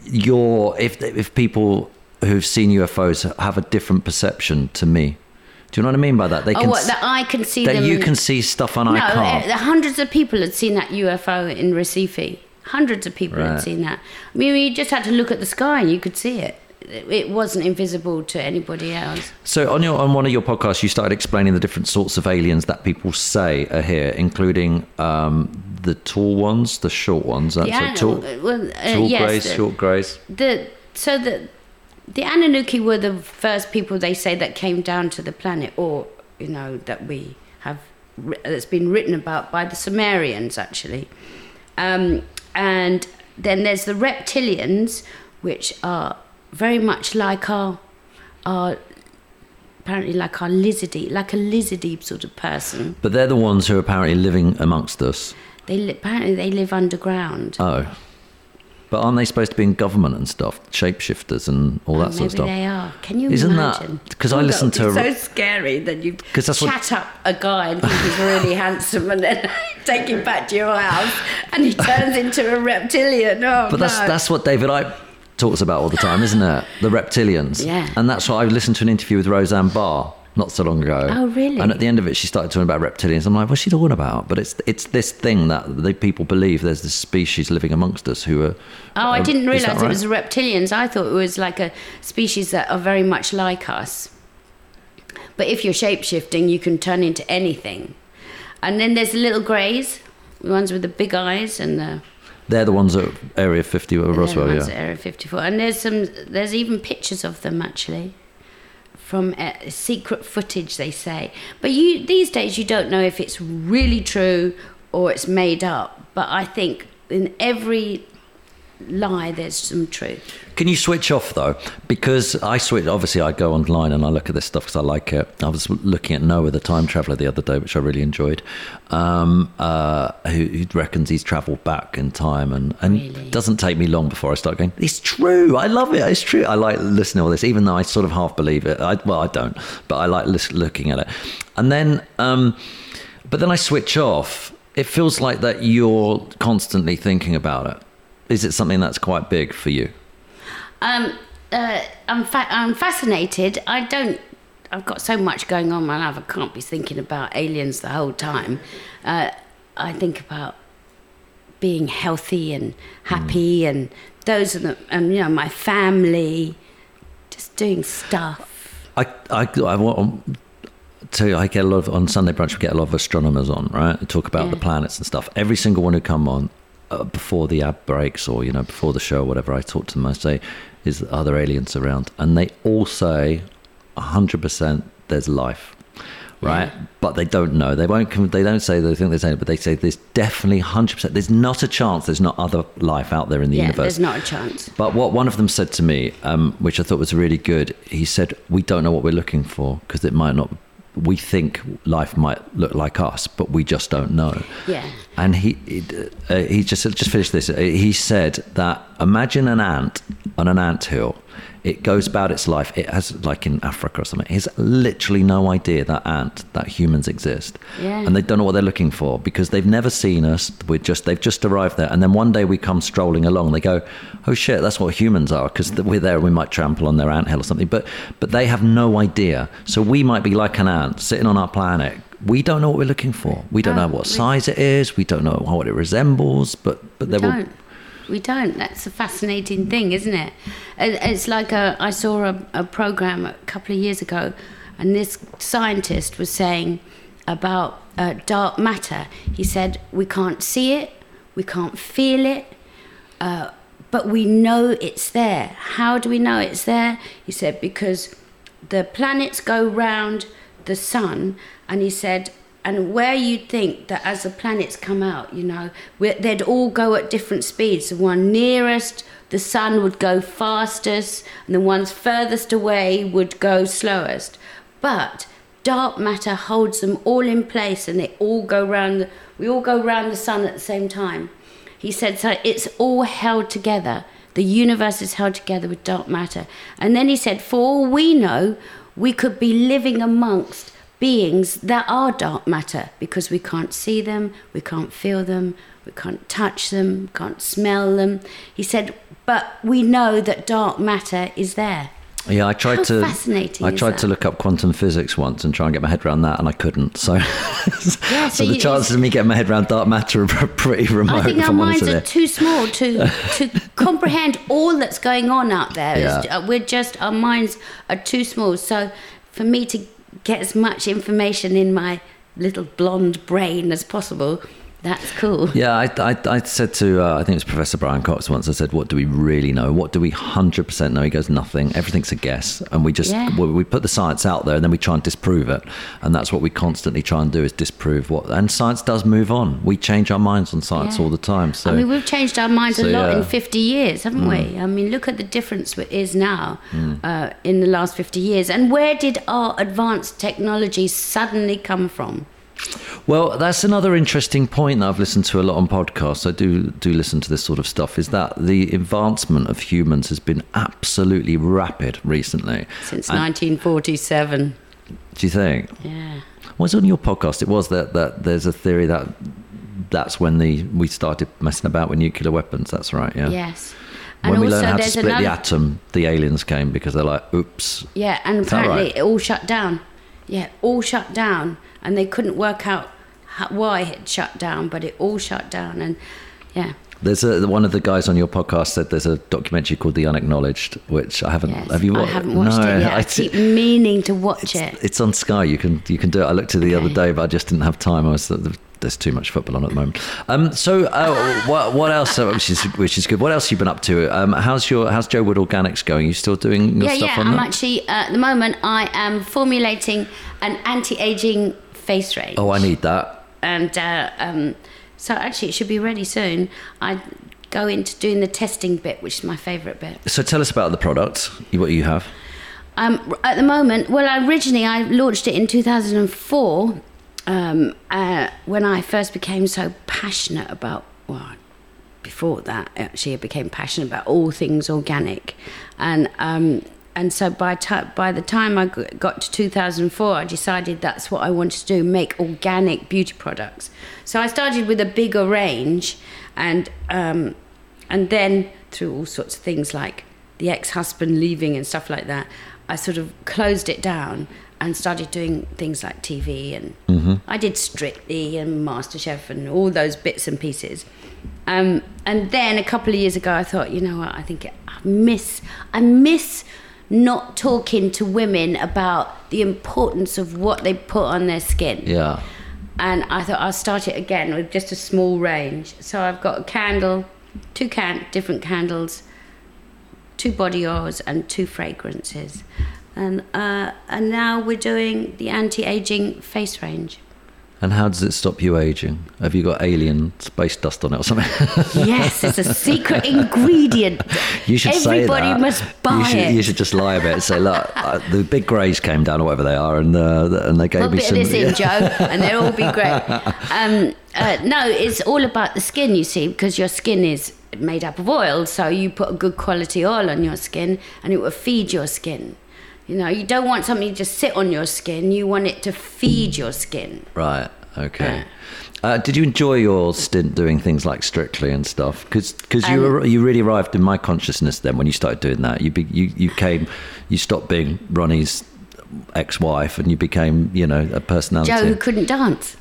Speaker 1: your if if people who've seen U F Os have a different perception to me. Do you know what I mean by that? They
Speaker 4: Oh,
Speaker 1: can
Speaker 4: what,
Speaker 1: s-
Speaker 4: that I can see
Speaker 1: that
Speaker 4: them...
Speaker 1: you can see stuff and
Speaker 4: No,
Speaker 1: I can't.
Speaker 4: uh, hundreds of people had seen that U F O in Recife. Hundreds of people
Speaker 1: Right.
Speaker 4: had seen that. I mean, you just had to look at the sky and you could see it. It wasn't invisible to anybody else.
Speaker 1: So on your on one of your podcasts, you started explaining the different sorts of aliens that people say are here, including um, the tall ones, the short ones. That's
Speaker 4: The
Speaker 1: a tall,
Speaker 4: Anu- well, uh,
Speaker 1: tall
Speaker 4: yes,
Speaker 1: greys,
Speaker 4: the-
Speaker 1: short greys.
Speaker 4: The so the the Anunnaki were the first people, they say, that came down to the planet, or you know, that we have ri- that's been written about by the Sumerians actually. Um, and then there's the reptilians, which are very much like our our apparently like our lizardy, like a lizardy sort of person.
Speaker 1: But they're the ones who are apparently living amongst us.
Speaker 4: They li- apparently they live underground.
Speaker 1: Oh. But aren't they supposed to be in government and stuff? Shapeshifters and all that
Speaker 4: Oh,
Speaker 1: sort of
Speaker 4: maybe
Speaker 1: stuff.
Speaker 4: they are. Can you
Speaker 1: Isn't that-
Speaker 4: imagine?
Speaker 1: 'cause I
Speaker 4: Oh,
Speaker 1: listened
Speaker 4: that would
Speaker 1: to
Speaker 4: be
Speaker 1: a-
Speaker 4: so scary that you
Speaker 1: 'Cause that's what-
Speaker 4: chat up a guy and think he's really handsome, and then take him back to your house, and he turns into a reptilian. Oh
Speaker 1: But that's
Speaker 4: no.
Speaker 1: that's what David Icke talks about all the time, isn't it? The reptilians.
Speaker 4: Yeah.
Speaker 1: And that's what I listened to an interview with Roseanne Barr not so long ago.
Speaker 4: Oh, really?
Speaker 1: And at the end of it, she started talking about reptilians. I'm like, what's she talking about? But it's it's this thing that the people believe there's this species living amongst us who are...
Speaker 4: Oh, I
Speaker 1: are-
Speaker 4: didn't
Speaker 1: is that
Speaker 4: realise it
Speaker 1: right?
Speaker 4: was reptilians. I thought it was like a species that are very much like us. But if you're shape-shifting, you can turn into anything. And then there's the little greys, the ones with the big eyes and the...
Speaker 1: They're the ones at Area fifty or Roswell,
Speaker 4: the ones
Speaker 1: yeah.
Speaker 4: at Area fifty-four. And there's some. There's even pictures of them, actually. From uh, secret footage, they say. But you these days, you don't know if it's really true or it's made up. But I think in every lie, there's some truth.
Speaker 1: Can you switch off though? Because I switch. Obviously, I go online and I look at this stuff because I like it. I was looking at Noah, the time traveler, the other day, which I really enjoyed. Um, uh, who, who reckons he's travelled back in time, and and
Speaker 4: Really?
Speaker 1: doesn't take me long before I start going, it's true. I love it. It's true. I like listening to all this, even though I sort of half believe it. I, well, I don't, but I like lis- looking at it. And then, um, but then I switch off. It feels like that you're constantly thinking about it. Is it something that's quite big for you?
Speaker 4: Um, uh, I'm fa- I'm fascinated. I don't. I've got so much going on in my life. I can't be thinking about aliens the whole time. Uh, I think about being healthy and happy,
Speaker 1: Mm.
Speaker 4: and those are the, and you know, my family, just doing stuff.
Speaker 1: I I I want to. I get a lot of on Sunday brunch. We get a lot of astronomers on, right? And talk about
Speaker 4: Yeah.
Speaker 1: the planets and stuff. Every single one who come on. Uh, before the ad breaks or you know before the show or whatever, I talk to them. I say, is are there aliens around? And they all say one hundred percent there's life, right?
Speaker 4: Yeah.
Speaker 1: But they don't know. They won't com- they don't say they think there's alien, but they say there's definitely one hundred percent. There's not a chance there's not other life out there in the
Speaker 4: Yeah,
Speaker 1: universe.
Speaker 4: there's not a chance.
Speaker 1: But what one of them said to me, um, which I thought was really good, he said, we don't know what we're looking for because it might not, we think life might look like us, but we just don't know.
Speaker 4: Yeah.
Speaker 1: And he he, uh, he just just finished this. He said that imagine an ant on an anthill. It goes about its life. It has, like in Africa or something, it has literally no idea that ant, that humans exist.
Speaker 4: Yeah.
Speaker 1: And they don't know what they're looking for because they've never seen us. We're just, they've just arrived there. And then one day we come strolling along. They go, oh shit, that's what humans are because we're there and we might trample on their anthill or something. But, but they have no idea. So we might be like an ant sitting on our planet. We don't know what we're looking for. We don't
Speaker 4: No,
Speaker 1: know what
Speaker 4: we-
Speaker 1: size it is. We don't know what it resembles. But, but
Speaker 4: We
Speaker 1: they will.
Speaker 4: don't. We don't. That's a fascinating thing, isn't it? It- It's like a, I saw a, a program a couple of years ago, and this scientist was saying about uh, dark matter. He said, we can't see it, we can't feel it, uh, but we know it's there. How do we know it's there? He said, because the planets go round the sun, and he said, and where you'd think that as the planets come out, you know, we- they'd all go at different speeds. The one nearest the sun would go fastest, and the ones furthest away would go slowest. But dark matter holds them all in place, and they all go round. The, we all go round the sun at the same time. He said, so it's all held together. The universe is held together with dark matter. And then he said, for all we know, we could be living amongst beings that are dark matter because we can't see them, we can't feel them, we can't touch them, can't smell them. He said, but we know that dark matter is there.
Speaker 1: Yeah, I tried
Speaker 4: How
Speaker 1: to.
Speaker 4: fascinating
Speaker 1: I
Speaker 4: is
Speaker 1: tried
Speaker 4: that?
Speaker 1: to look up quantum physics once and try and get my head around that, and I couldn't. So,
Speaker 4: Yeah,
Speaker 1: so
Speaker 4: so
Speaker 1: the
Speaker 4: you-
Speaker 1: chances of me getting my head around dark matter are pretty remote.
Speaker 4: I think
Speaker 1: if
Speaker 4: our
Speaker 1: I'm honest
Speaker 4: minds
Speaker 1: with
Speaker 4: are
Speaker 1: you.
Speaker 4: too small to to comprehend all that's going on out there. It's-
Speaker 1: Yeah.
Speaker 4: uh, We're just, our minds are too small. So for me to get as much information in my little blonde brain as possible, that's cool.
Speaker 1: Yeah, I, I, I said to, uh, I think it was Professor Brian Cox once, I said, what do we really know? What do we one hundred percent know? He goes, nothing. Everything's a guess. And we just,
Speaker 4: Yeah.
Speaker 1: we, we put the science out there and then we try and disprove it. And that's what we constantly try and do is disprove what, and science does move on. We change our minds on science
Speaker 4: Yeah.
Speaker 1: all the time. So,
Speaker 4: I mean, we've changed our minds
Speaker 1: so,
Speaker 4: a lot
Speaker 1: yeah.
Speaker 4: in fifty years, haven't we? I mean, look at the difference it is now uh, in the last fifty years. And where did our advanced technology suddenly come from?
Speaker 1: well, that's another interesting point that I've listened to a lot on podcasts. I do do listen to this sort of stuff. Is that the advancement of humans has been absolutely rapid recently.
Speaker 4: Since
Speaker 1: And-
Speaker 4: nineteen forty-seven.
Speaker 1: Do you think?
Speaker 4: Yeah.
Speaker 1: Was on your podcast? It was that that there's a theory that that's when the we started messing about with nuclear weapons. That's right. Yeah.
Speaker 4: Yes. And
Speaker 1: when we
Speaker 4: also
Speaker 1: learned how to
Speaker 4: there's
Speaker 1: split the
Speaker 4: another-
Speaker 1: atom, the aliens came because they're like, oops.
Speaker 4: Yeah, and
Speaker 1: Is that
Speaker 4: apparently
Speaker 1: right?
Speaker 4: it all shut down. Yeah, all shut down, and they couldn't work out how, why it shut down, but it all shut down, and yeah.
Speaker 1: There's a, one of the guys on your podcast said there's a documentary called The Unacknowledged, which I haven't.
Speaker 4: Yes,
Speaker 1: Have you
Speaker 4: I
Speaker 1: watched?
Speaker 4: haven't watched
Speaker 1: no,
Speaker 4: it yet. I, keep meaning to watch it.
Speaker 1: It's on Sky. You can you can do it. I looked at it the
Speaker 4: Okay.
Speaker 1: other day, but I just didn't have time. I was there's too much football on at the moment. Um, so uh, what what else? uh, Which is which is good. What else have you been up to? Um, how's your how's Joe Wood Organics going? You still doing your
Speaker 4: Yeah,
Speaker 1: stuff
Speaker 4: yeah.
Speaker 1: on
Speaker 4: I'm
Speaker 1: that?
Speaker 4: actually uh, at the moment. I am formulating an anti-aging face range.
Speaker 1: Oh, I need that.
Speaker 4: And uh, um, so actually, it should be ready soon. I go into doing the testing bit, which is my favourite bit.
Speaker 1: So tell us about the product. What you have.
Speaker 4: Um, at the moment, well, originally I launched it in two thousand four um, uh, when I first became so passionate about, well, before that, actually, I became passionate about all things organic. And um, and so by, t- by the time I g- got to two thousand four, I decided that's what I wanted to do, make organic beauty products. So I started with a bigger range, and um, and then through all sorts of things like the ex-husband leaving and stuff like that, I sort of closed it down and started doing things like T V, and mm-hmm. I did Strictly and MasterChef and all those bits and pieces. Um, and then a couple of years ago, I thought, you know what, I think I miss, I miss not talking to women about the importance of what they put on their skin.
Speaker 1: Yeah.
Speaker 4: And I thought I'll start it again with just a small range. So I've got a candle, two can- different candles, two body oils and two fragrances. And uh, and now we're doing the anti-aging face range.
Speaker 1: And how does it stop you aging? Have you got alien space dust on it or something?
Speaker 4: Yes, it's a secret ingredient.
Speaker 1: You should
Speaker 4: Everybody
Speaker 1: say that.
Speaker 4: must buy
Speaker 1: you should,
Speaker 4: it.
Speaker 1: You should just lie a bit and say, look, uh, the big greys came down or whatever they are, and uh, and they gave
Speaker 4: Put a
Speaker 1: me
Speaker 4: bit
Speaker 1: some.
Speaker 4: of this in, Joe, and they'll all be great. Um, uh, no, it's all about the skin, you see, because your skin is made up of oil, so you put a good quality oil on your skin, and it will feed your skin. You know, you don't want something to just sit on your skin. You want it to feed your skin.
Speaker 1: Right. Okay. Uh, did you enjoy your stint doing things like Strictly and stuff? Because you
Speaker 4: Um,
Speaker 1: were, you really arrived in my consciousness then when you started doing that. You be, you you came, you stopped being Ronnie's ex-wife and you became, you know, a personality.
Speaker 4: Joe who couldn't dance.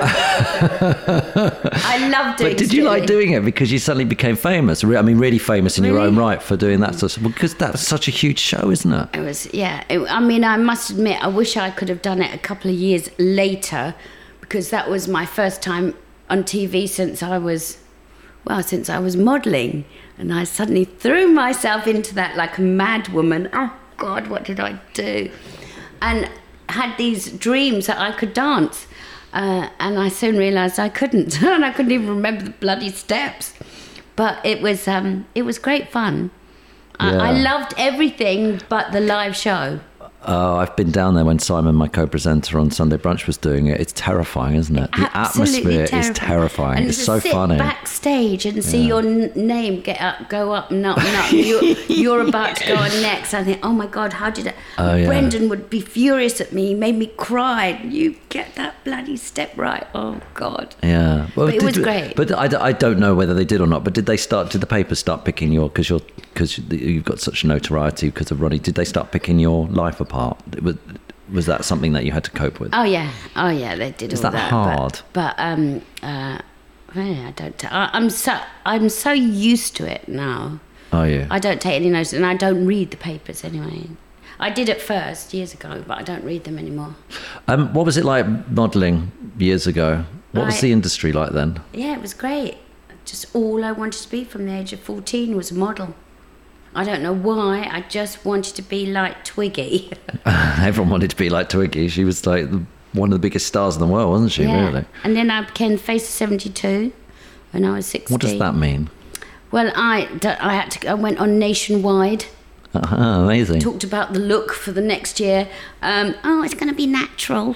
Speaker 4: I love doing
Speaker 1: But did you like
Speaker 4: Strictly.
Speaker 1: doing it because you suddenly became famous? Re- I mean, really famous in your
Speaker 4: Really?
Speaker 1: own right for doing that sort of. Because that's such a huge show, isn't it?
Speaker 4: It was, yeah. It, I mean, I must admit, I wish I could have done it a couple of years later, because that was my first time on T V since I was, well, since I was modelling. And I suddenly threw myself into that like a mad woman. Oh, God, what did I do? And had these dreams that I could dance. Uh, and I soon realised I couldn't. And I couldn't even remember the bloody steps. But it was, um, it was great fun. I, I
Speaker 1: Yeah.
Speaker 4: loved everything but the live show.
Speaker 1: Oh, I've been down there when Simon, my co-presenter on Sunday Brunch, was doing it. It's terrifying, isn't it? The
Speaker 4: Absolutely
Speaker 1: atmosphere is terrifying.
Speaker 4: And
Speaker 1: It's
Speaker 4: to
Speaker 1: so
Speaker 4: sit
Speaker 1: funny.
Speaker 4: backstage and see your n- name get up, go up and up and up. You're, you're about to go on next. I think, oh my God, how did I?
Speaker 1: Oh, yeah.
Speaker 4: Brendan would be furious at me. He made me cry. You get that bloody step right. Oh God.
Speaker 1: Yeah, well,
Speaker 4: But it was
Speaker 1: did-
Speaker 4: great.
Speaker 1: But I, d- I don't know whether they did or not. But did they start? Did the papers start picking your because you're because you've got such notoriety because of Ronnie? Did they start picking your life apart? Was, was that something that you had to cope with?
Speaker 4: Oh yeah. Oh yeah. They did
Speaker 1: Is
Speaker 4: all
Speaker 1: that
Speaker 4: that.
Speaker 1: hard?
Speaker 4: But, but um, uh, yeah, I don't. T- I, I'm so I'm so used to it now.
Speaker 1: Oh yeah.
Speaker 4: I don't take any notice, and I don't read the papers anyway. I did at first years ago, but I don't read them anymore.
Speaker 1: Um, what was it like modelling years ago? What was
Speaker 4: I-
Speaker 1: the industry like then?
Speaker 4: Yeah, it was great. Just all I wanted to be from the age of fourteen was a model. I don't know why. I just wanted to be like Twiggy.
Speaker 1: Everyone wanted to be like Twiggy. She was like the, one of the biggest stars in the world, wasn't she?
Speaker 4: Yeah.
Speaker 1: Really?
Speaker 4: And then I became Face of seventy-two when I was sixteen.
Speaker 1: What does that mean?
Speaker 4: Well, I, d- I had to. I went on Nationwide.
Speaker 1: Uh-huh, amazing.
Speaker 4: Talked about the look for the next year. Um, oh, it's going to be natural.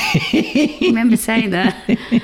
Speaker 4: I remember saying that.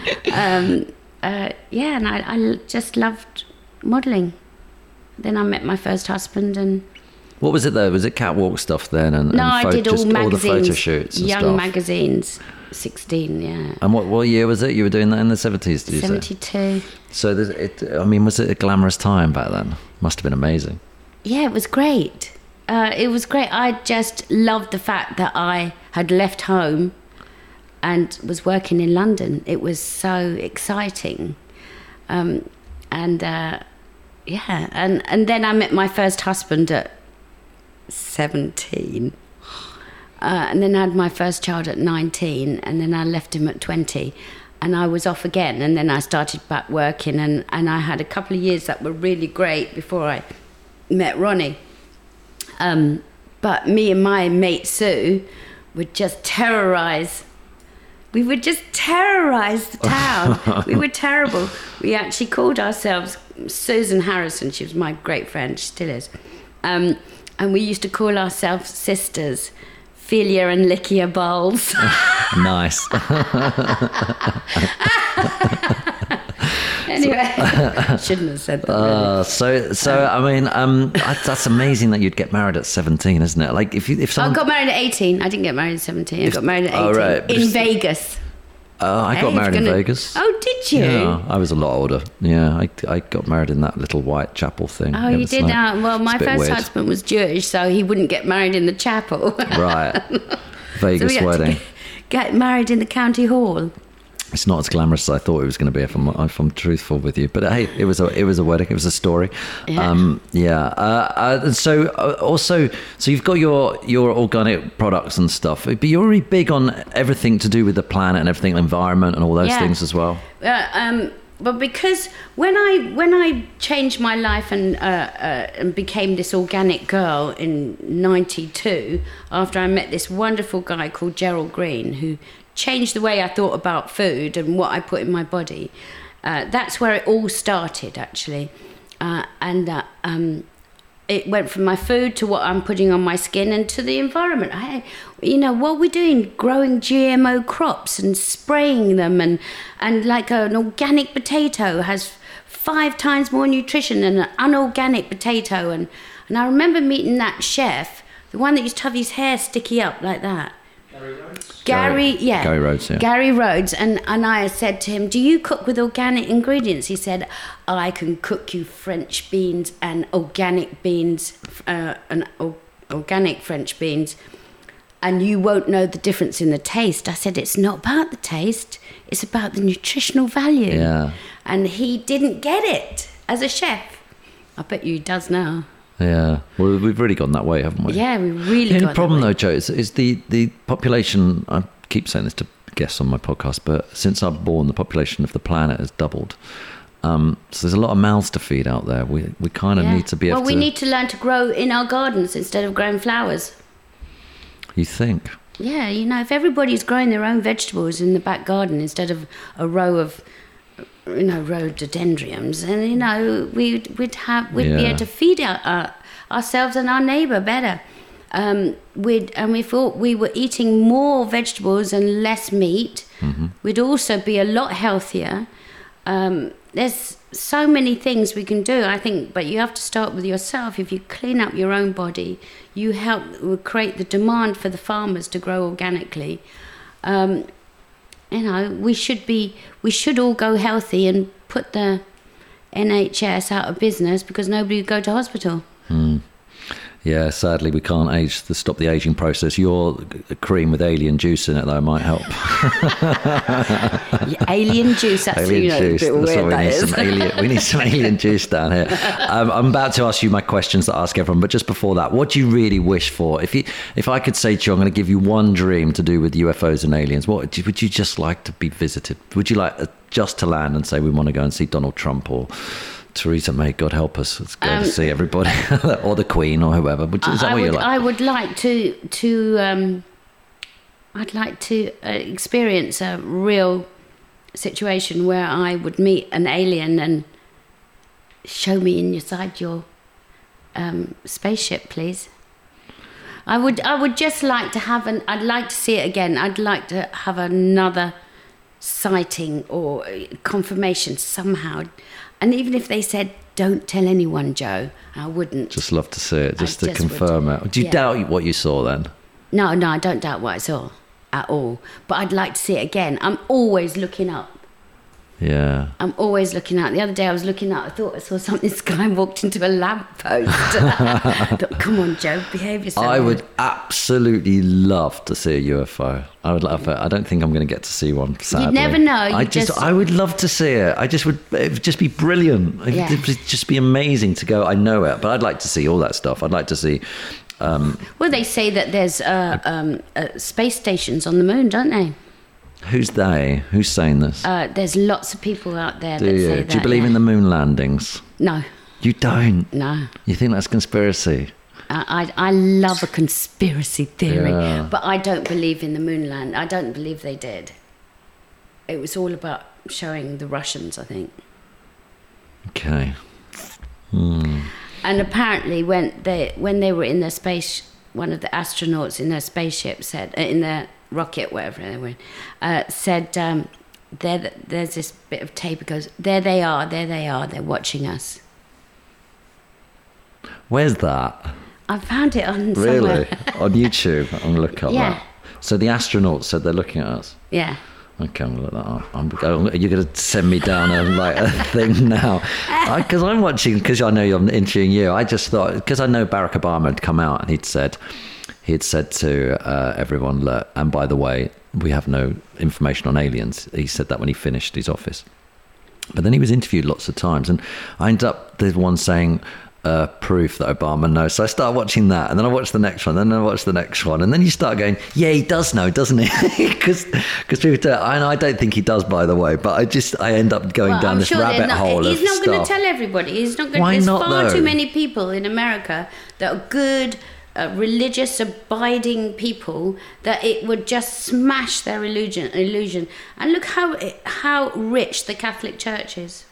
Speaker 4: Um, uh, yeah, and I, I just loved modelling. Then I met my first husband, and
Speaker 1: What was it though? Was it catwalk stuff then? And,
Speaker 4: no,
Speaker 1: and
Speaker 4: I
Speaker 1: pho-
Speaker 4: did all
Speaker 1: just all the
Speaker 4: magazines,
Speaker 1: photo shoots and
Speaker 4: young
Speaker 1: stuff?
Speaker 4: magazines. Sixteen, yeah.
Speaker 1: And what, what year was it? You were doing that in the seventies, did you say?
Speaker 4: Seventy-two.
Speaker 1: So, there's- it, I mean, was it a glamorous time back then? Must have been amazing.
Speaker 4: yeah, it was great. Uh, it was great. I just loved the fact that I had left home and was working in London. It was so exciting. Um, and uh, yeah, and, and then I met my first husband at seventeen. Uh, and then I had my first child at nineteen, and then I left him at twenty. And I was off again, and then I started back working, and, and I had a couple of years that were really great before I met Ronnie. Um, but me and my mate Sue would just terrorise. We would just terrorise the town. We were terrible. We actually called ourselves Susan Harrison. She was my great friend. She still is. Um, and we used to call ourselves sisters, Philia and Lycia Bowles.
Speaker 1: Nice.
Speaker 4: Anyway, shouldn't have said that.
Speaker 1: Uh, so, so I mean, um, that's amazing that you'd get married at seventeen, isn't it? Like, if you, if someone...
Speaker 4: I got married at eighteen. I didn't get married at seventeen. I got married at eighteen.
Speaker 1: Oh, right.
Speaker 4: In
Speaker 1: Just-
Speaker 4: Vegas.
Speaker 1: Oh, I got
Speaker 4: Hey,
Speaker 1: married
Speaker 4: gonna-
Speaker 1: in Vegas.
Speaker 4: Oh, did you?
Speaker 1: Yeah, I was a lot older. Yeah, I, I got married in that little white chapel thing.
Speaker 4: Oh,
Speaker 1: It
Speaker 4: you
Speaker 1: was
Speaker 4: did
Speaker 1: like-
Speaker 4: that. Well,
Speaker 1: it's
Speaker 4: my
Speaker 1: a bit
Speaker 4: first
Speaker 1: weird.
Speaker 4: husband was Jewish, so he wouldn't get married in the chapel.
Speaker 1: Right.
Speaker 4: So
Speaker 1: Vegas
Speaker 4: we had to
Speaker 1: wedding.
Speaker 4: get, get married in the county hall.
Speaker 1: It's not as glamorous as I thought it was going to be, if I'm, if I'm truthful with you. But hey, it was a it was a wedding. It was a story.
Speaker 4: Yeah.
Speaker 1: Um, yeah. Uh, uh, so uh, also, so you've got your your organic products and stuff, but you're really big on everything to do with the planet and everything, environment and all those
Speaker 4: Yeah.
Speaker 1: things as well.
Speaker 4: Uh, um, but because when I when I changed my life and uh, uh, and became this organic girl in ninety-two, after I met this wonderful guy called Gerald Green, who changed the way I thought about food and what I put in my body. Uh, that's where it all started, actually. Uh, and uh, um, it went from my food to what I'm putting on my skin and to the environment. I, you know, what we're doing, growing G M O crops and spraying them, and, and like an organic potato has five times more nutrition than an unorganic potato. And, and I remember meeting that chef, the one that used to have his hair sticky up like that. Gary Rhodes? Gary, yeah.
Speaker 1: Gary Rhodes, yeah.
Speaker 4: Gary Rhodes. And, and I said to him, do you cook with organic ingredients? He said, I can cook you French beans and organic beans, uh, and o- organic French beans, and you won't know the difference in the taste. I said, it's not about the taste, it's about the nutritional value.
Speaker 1: Yeah.
Speaker 4: And he didn't get it as a chef. I bet you he does now.
Speaker 1: Yeah. Well, we've really gone that way, haven't we?
Speaker 4: Yeah, we really
Speaker 1: The
Speaker 4: got
Speaker 1: only problem,
Speaker 4: that way.
Speaker 1: though, Joe, is, is the, the population. I keep saying this to guests on my podcast, but since I'm born, the population of the planet has doubled. Um, so there's a lot of mouths to feed out there. We we kind of
Speaker 4: Yeah.
Speaker 1: need to be able
Speaker 4: well, we
Speaker 1: to.
Speaker 4: need to learn to grow in our gardens instead of growing flowers.
Speaker 1: You think?
Speaker 4: Yeah, you know, if everybody's growing their own vegetables in the back garden instead of a row of, you know, rhododendrons, and you know, we'd we'd have we'd be
Speaker 1: Yeah.
Speaker 4: able to feed our, our, ourselves and our neighbour better. Um, we'd and we thought we were eating more vegetables and less meat.
Speaker 1: Mm-hmm.
Speaker 4: We'd also be a lot healthier. Um, there's so many things we can do, I think, but you have to start with yourself. If you clean up your own body, you help create the demand for the farmers to grow organically. Um, you know, we should be, we should all go healthy and put the N H S out of business because nobody would go to hospital.
Speaker 1: Yeah, sadly, we can't age to stop the aging process. Your cream with alien juice in it, though, might help.
Speaker 4: Alien juice, that's
Speaker 1: Alien
Speaker 4: you know,
Speaker 1: juice.
Speaker 4: a bit
Speaker 1: That's
Speaker 4: weird
Speaker 1: what we
Speaker 4: that
Speaker 1: need.
Speaker 4: is.
Speaker 1: Some alien, we need some alien juice down here. Um, I'm about to ask you my questions that I ask everyone, but just before that, what do you really wish for? If you, if I could say to you, I'm going to give you one dream to do with U F Os and aliens, what would you, would you just like to be visited? Would you like uh, just to land and say we want to go and see Donald Trump or Theresa May, God help us, let's go
Speaker 4: Um,
Speaker 1: to see everybody, or the Queen or whoever? Would you, is that
Speaker 4: I
Speaker 1: what
Speaker 4: would,
Speaker 1: you like?
Speaker 4: I would like to to um, I'd like to uh, experience a real situation where I would meet an alien and show me inside your um, spaceship, please. I would I would just like to have an I'd like to see it again. I'd like to have another sighting or confirmation somehow. And even if they said, don't tell anyone, Joe, I wouldn't.
Speaker 1: Just love to see it, just
Speaker 4: I
Speaker 1: to
Speaker 4: just
Speaker 1: confirm
Speaker 4: would.
Speaker 1: it. Do you
Speaker 4: Yeah.
Speaker 1: doubt what you saw then?
Speaker 4: No, no, I don't doubt what I saw at all. But I'd like to see it again. I'm always looking up.
Speaker 1: Yeah.
Speaker 4: I'm always looking out. The other day I was looking out, I thought I saw something, this guy walked into a lamppost. I thought, come on, Joe, behave yourself.
Speaker 1: I would absolutely love to see a U F O. I would love it. I don't think I'm going to get to see one, sadly.
Speaker 4: You'd never know. You
Speaker 1: I just,
Speaker 4: just-
Speaker 1: I would love to see it. I just would, it would just be brilliant. It
Speaker 4: Yeah.
Speaker 1: would just be amazing to go, I know it, but I'd like to see all that stuff. I'd like to see... Um,
Speaker 4: Well, they say that there's uh, um, uh, space stations on the moon, don't they?
Speaker 1: who's they? Who's saying this?
Speaker 4: Uh, there's lots of people out there
Speaker 1: Do
Speaker 4: that
Speaker 1: you?
Speaker 4: say that.
Speaker 1: Do you believe
Speaker 4: yeah.
Speaker 1: in the moon landings?
Speaker 4: No,
Speaker 1: You don't?
Speaker 4: no.
Speaker 1: You think that's conspiracy?
Speaker 4: I, I, I love a conspiracy theory,
Speaker 1: Yeah.
Speaker 4: but I don't believe in the moon land. I don't believe they did. It was all about showing the Russians, I think.
Speaker 1: Okay. Hmm.
Speaker 4: And apparently, when they when they were in their space, one of the astronauts in their spaceship said, uh, in their rocket, whatever they were, in, uh, said, um, there, "There's this bit of tape. It goes, there they are, there they are. They're watching us."
Speaker 1: Where's that?
Speaker 4: I found it on
Speaker 1: Really?
Speaker 4: somewhere.
Speaker 1: On YouTube? I'm going to look up
Speaker 4: Yeah.
Speaker 1: that. So the astronauts said they're looking at us.
Speaker 4: Yeah.
Speaker 1: Okay, I'm gonna look that up. I'm, going you're going to send me down a, like, a thing now. Because I'm watching, because I know I'm interviewing you, I just thought, because I know Barack Obama had come out and he'd said, he'd said to uh, everyone, look, and by the way, we have no information on aliens. He said that when he finished his office. But then he was interviewed lots of times, and I ended up, there's one saying, uh, proof that Obama knows. So I started watching that, and then I watched the next one, then I watched the next one, and then you start going, yeah, he does know, doesn't he? Because people do, and I don't think he does, by the way, but I just, I end up going
Speaker 4: Well,
Speaker 1: down
Speaker 4: I'm
Speaker 1: this
Speaker 4: sure they're
Speaker 1: rabbit
Speaker 4: not,
Speaker 1: hole
Speaker 4: he's
Speaker 1: of
Speaker 4: not going to
Speaker 1: stuff.
Speaker 4: tell everybody. He's not going.
Speaker 1: Why
Speaker 4: There's
Speaker 1: not,
Speaker 4: far
Speaker 1: though?
Speaker 4: too many people in America that are good, uh, religious, abiding people that it would just smash their illusion. Illusion. And look how how rich the Catholic Church is.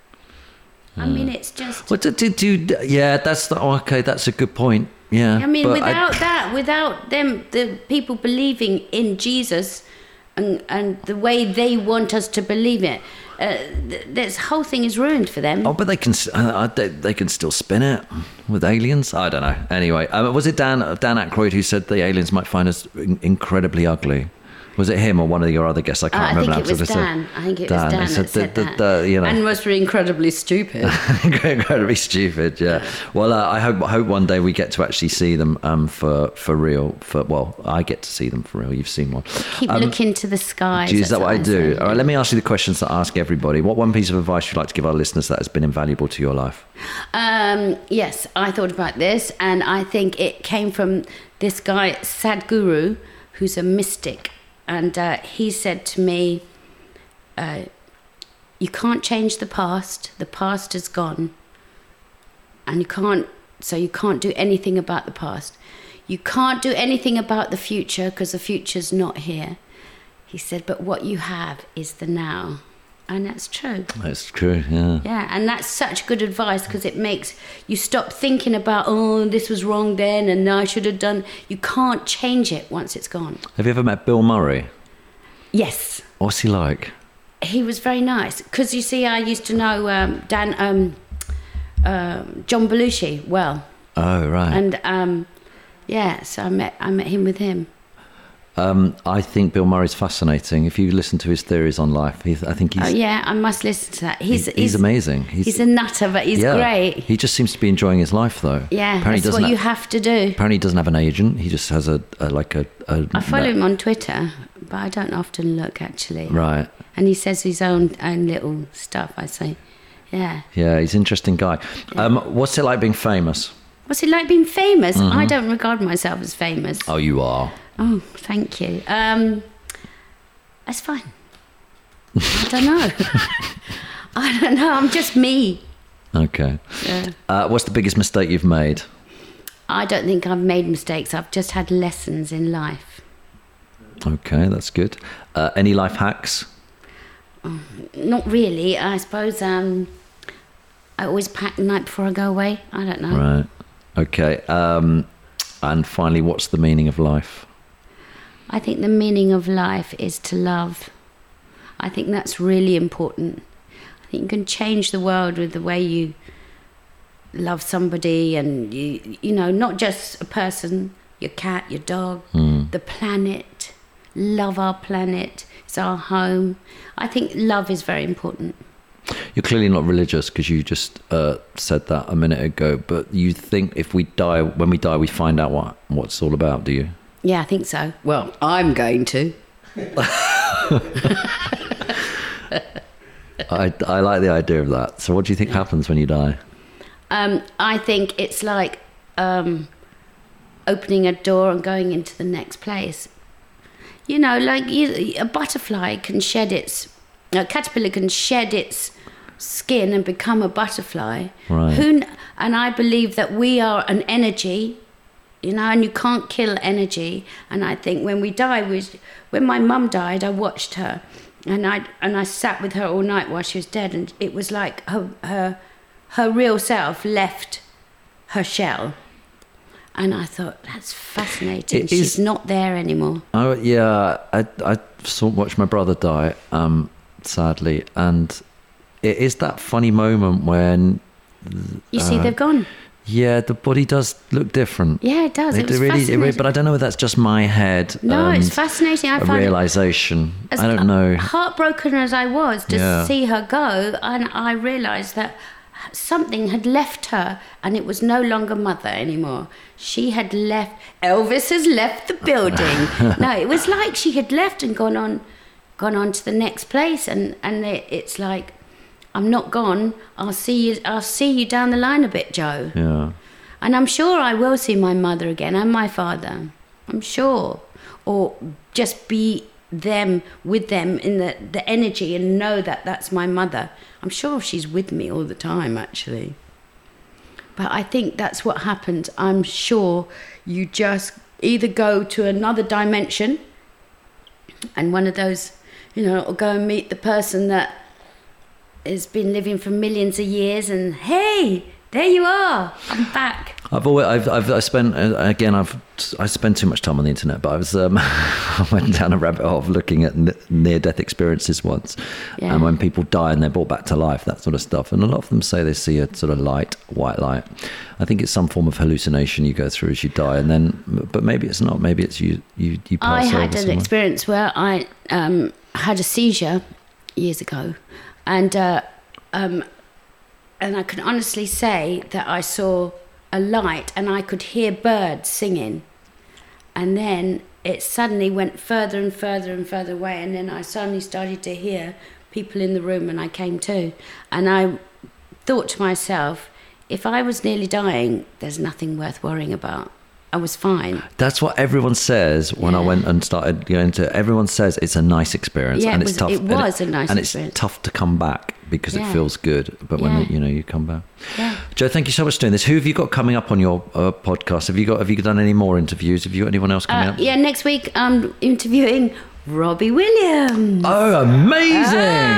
Speaker 4: I mean, it's just.
Speaker 1: What to do? do yeah, that's the, oh, okay. That's a good point. Yeah.
Speaker 4: I mean,
Speaker 1: but
Speaker 4: without that, without them, the people believing in Jesus, and and the way they want us to believe it, uh, th- this whole thing is ruined for them.
Speaker 1: Oh, but they can uh, they, they can still spin it with aliens. I don't know. Anyway, um, was it Dan Dan Aykroyd who said the aliens might find us in- incredibly ugly? Was it him or one of your other guests? I
Speaker 4: Uh,
Speaker 1: can't
Speaker 4: I
Speaker 1: remember.
Speaker 4: think
Speaker 1: now,
Speaker 4: it was
Speaker 1: 'cause I
Speaker 4: Dan. I think it
Speaker 1: Dan.
Speaker 4: was Dan
Speaker 1: He said
Speaker 4: that said
Speaker 1: the-
Speaker 4: that.
Speaker 1: the- the, you know.
Speaker 4: And was incredibly stupid.
Speaker 1: Incredibly stupid, yeah. Well, uh, I hope I hope one day we get to actually see them um, for for real. For well, I get to see them for real. You've seen one.
Speaker 4: Keep
Speaker 1: Um,
Speaker 4: looking to the skies.
Speaker 1: Is that
Speaker 4: that's
Speaker 1: what I do?
Speaker 4: say.
Speaker 1: All right, let me ask you the questions that I ask everybody. What one piece of advice would you like to give our listeners that has been invaluable to your life?
Speaker 4: Um, yes, I thought about this, and I think it came from this guy Sadhguru, who's a mystic, and uh, he said to me, uh, "You can't change the past. The past is gone, and you can't. So you can't do anything about the past. You can't do anything about the future because the future's not here." He said, "But what you have is the now." And that's true.
Speaker 1: That's true, yeah.
Speaker 4: Yeah, and that's such good advice because it makes you stop thinking about, oh, this was wrong then and I should have done. You can't change it once it's gone.
Speaker 1: Have you ever met Bill Murray?
Speaker 4: Yes,
Speaker 1: What's he like?
Speaker 4: he was very nice because you see, I used to know um, Dan, um, um, John Belushi well,
Speaker 1: Oh, right.
Speaker 4: and um, yeah, so I met I met him with him.
Speaker 1: Um, I think Bill Murray's fascinating. If you listen to his theories on life, he, I think he's
Speaker 4: Oh yeah, I must listen to that. He's
Speaker 1: he- he's amazing. He's,
Speaker 4: He's a nutter, but he's
Speaker 1: yeah.
Speaker 4: great.
Speaker 1: He just seems to be enjoying his life, though.
Speaker 4: Yeah,
Speaker 1: Apparently he
Speaker 4: that's
Speaker 1: doesn't
Speaker 4: what you
Speaker 1: ha-
Speaker 4: have to do.
Speaker 1: Apparently, he doesn't have an agent. He just has a, a like a. a
Speaker 4: I follow him on Twitter, but I don't often look actually.
Speaker 1: Right.
Speaker 4: And he says his own own little stuff. I say, yeah.
Speaker 1: Yeah, he's an interesting guy. Um, what's it like being famous?
Speaker 4: What's it like being famous?
Speaker 1: Mm-hmm.
Speaker 4: I don't regard myself as famous.
Speaker 1: Oh, you are.
Speaker 4: Oh, thank you. Um, that's fine. I don't know. I don't know. I'm just me.
Speaker 1: Okay.
Speaker 4: Yeah.
Speaker 1: Uh, what's the biggest mistake you've made?
Speaker 4: I don't think I've made mistakes. I've just had lessons in life.
Speaker 1: Okay, that's good. Uh, any life hacks?
Speaker 4: Not really. I suppose um, I always pack the night before I go away. I don't know.
Speaker 1: Right. Okay. Um, and finally, what's the meaning of life?
Speaker 4: I think the meaning of life is to love. I think that's really important. I think you can change the world with the way you love somebody, and you you know, not just a person, your cat, your dog,
Speaker 1: Mm.
Speaker 4: the planet. love our planet. It's our home. I think love is very important.
Speaker 1: You're clearly not religious because you just uh, said that a minute ago. But you think if we die, when we die, we find out what what it's all about? Do you?
Speaker 4: Yeah, I think so. Well, I'm going to.
Speaker 1: I, I like the idea of that. So what do you think happens when you die?
Speaker 4: Um, I think it's like um, opening a door and going into the next place. You know, like you, a butterfly can shed its, a caterpillar can shed its skin and become a butterfly.
Speaker 1: Right.
Speaker 4: Who, and I believe that we are an energy, you know, and you can't kill energy. And I think when we die, we, when my mum died, I watched her, and I and I sat with her all night while she was dead, and it was like her her her real self left her shell. And I thought, that's fascinating.
Speaker 1: It
Speaker 4: She's
Speaker 1: is,
Speaker 4: not there anymore.
Speaker 1: Oh yeah, I I saw watched my brother die, um, sadly, and it is that funny moment when
Speaker 4: You see,
Speaker 1: uh,
Speaker 4: they've gone.
Speaker 1: yeah, the body does look different.
Speaker 4: Yeah, it does. It,
Speaker 1: It,
Speaker 4: was
Speaker 1: really, it
Speaker 4: fascinating.
Speaker 1: really, but I don't know if that's just my head.
Speaker 4: No, it's
Speaker 1: and
Speaker 4: fascinating. I
Speaker 1: a
Speaker 4: find it-
Speaker 1: realization.
Speaker 4: As
Speaker 1: I don't know.
Speaker 4: heartbroken as I was to
Speaker 1: Yeah.
Speaker 4: see her go, and I realised that something had left her, and it was no longer mother anymore. She had left. Elvis has left the building. No, it was like she had left and gone on, gone on to the next place, and and it, it's like, I'm not gone. I'll see you. I'll see you down the line a bit, Joe.
Speaker 1: Yeah.
Speaker 4: And I'm sure I will see my mother again and my father. I'm sure. Or just be them, with them in the, the energy, and know that that's my mother. I'm sure she's with me all the time, actually. But I think that's what happens. I'm sure you just either go to another dimension, and one of those, you know, or go and meet the person that has been living for millions of years, and hey, there you are, I'm back.
Speaker 1: I've always, I've, I've, I spent uh, again, I've, I spend too much time on the internet, but I was, um, I went down a rabbit hole of looking at n- near-death experiences once,
Speaker 4: Yeah.
Speaker 1: and when people die and they're brought back to life, that sort of stuff. And a lot of them say they see a sort of light, white light. I think it's some form of hallucination you go through as you die, and then, but maybe it's not. Maybe it's you, you, you
Speaker 4: I
Speaker 1: pass over
Speaker 4: had an
Speaker 1: somewhere.
Speaker 4: experience where I um, had a seizure years ago, and uh, um, and I can honestly say that I saw a light and I could hear birds singing, and then it suddenly went further and further and further away, and then I suddenly started to hear people in the room, and I came to, and I thought to myself, if I was nearly dying, there's nothing worth worrying about. I was fine.
Speaker 1: That's what everyone says when I
Speaker 4: Yeah.
Speaker 1: went and started going to. Everyone says it's a nice experience,
Speaker 4: Yeah,
Speaker 1: and
Speaker 4: it
Speaker 1: it's
Speaker 4: was-
Speaker 1: tough.
Speaker 4: it
Speaker 1: and
Speaker 4: was a nice
Speaker 1: and
Speaker 4: experience.
Speaker 1: it's tough to come back because
Speaker 4: Yeah.
Speaker 1: it feels good. But when
Speaker 4: Yeah.
Speaker 1: you know you come back,
Speaker 4: Yeah.
Speaker 1: Joe, thank you so much for doing this. Who have you got coming up on your uh, podcast? Have you got? Have you done any more interviews? Have you got anyone else coming
Speaker 4: Uh,
Speaker 1: up?
Speaker 4: yeah, next week I'm interviewing Robbie Williams.
Speaker 1: Oh, amazing!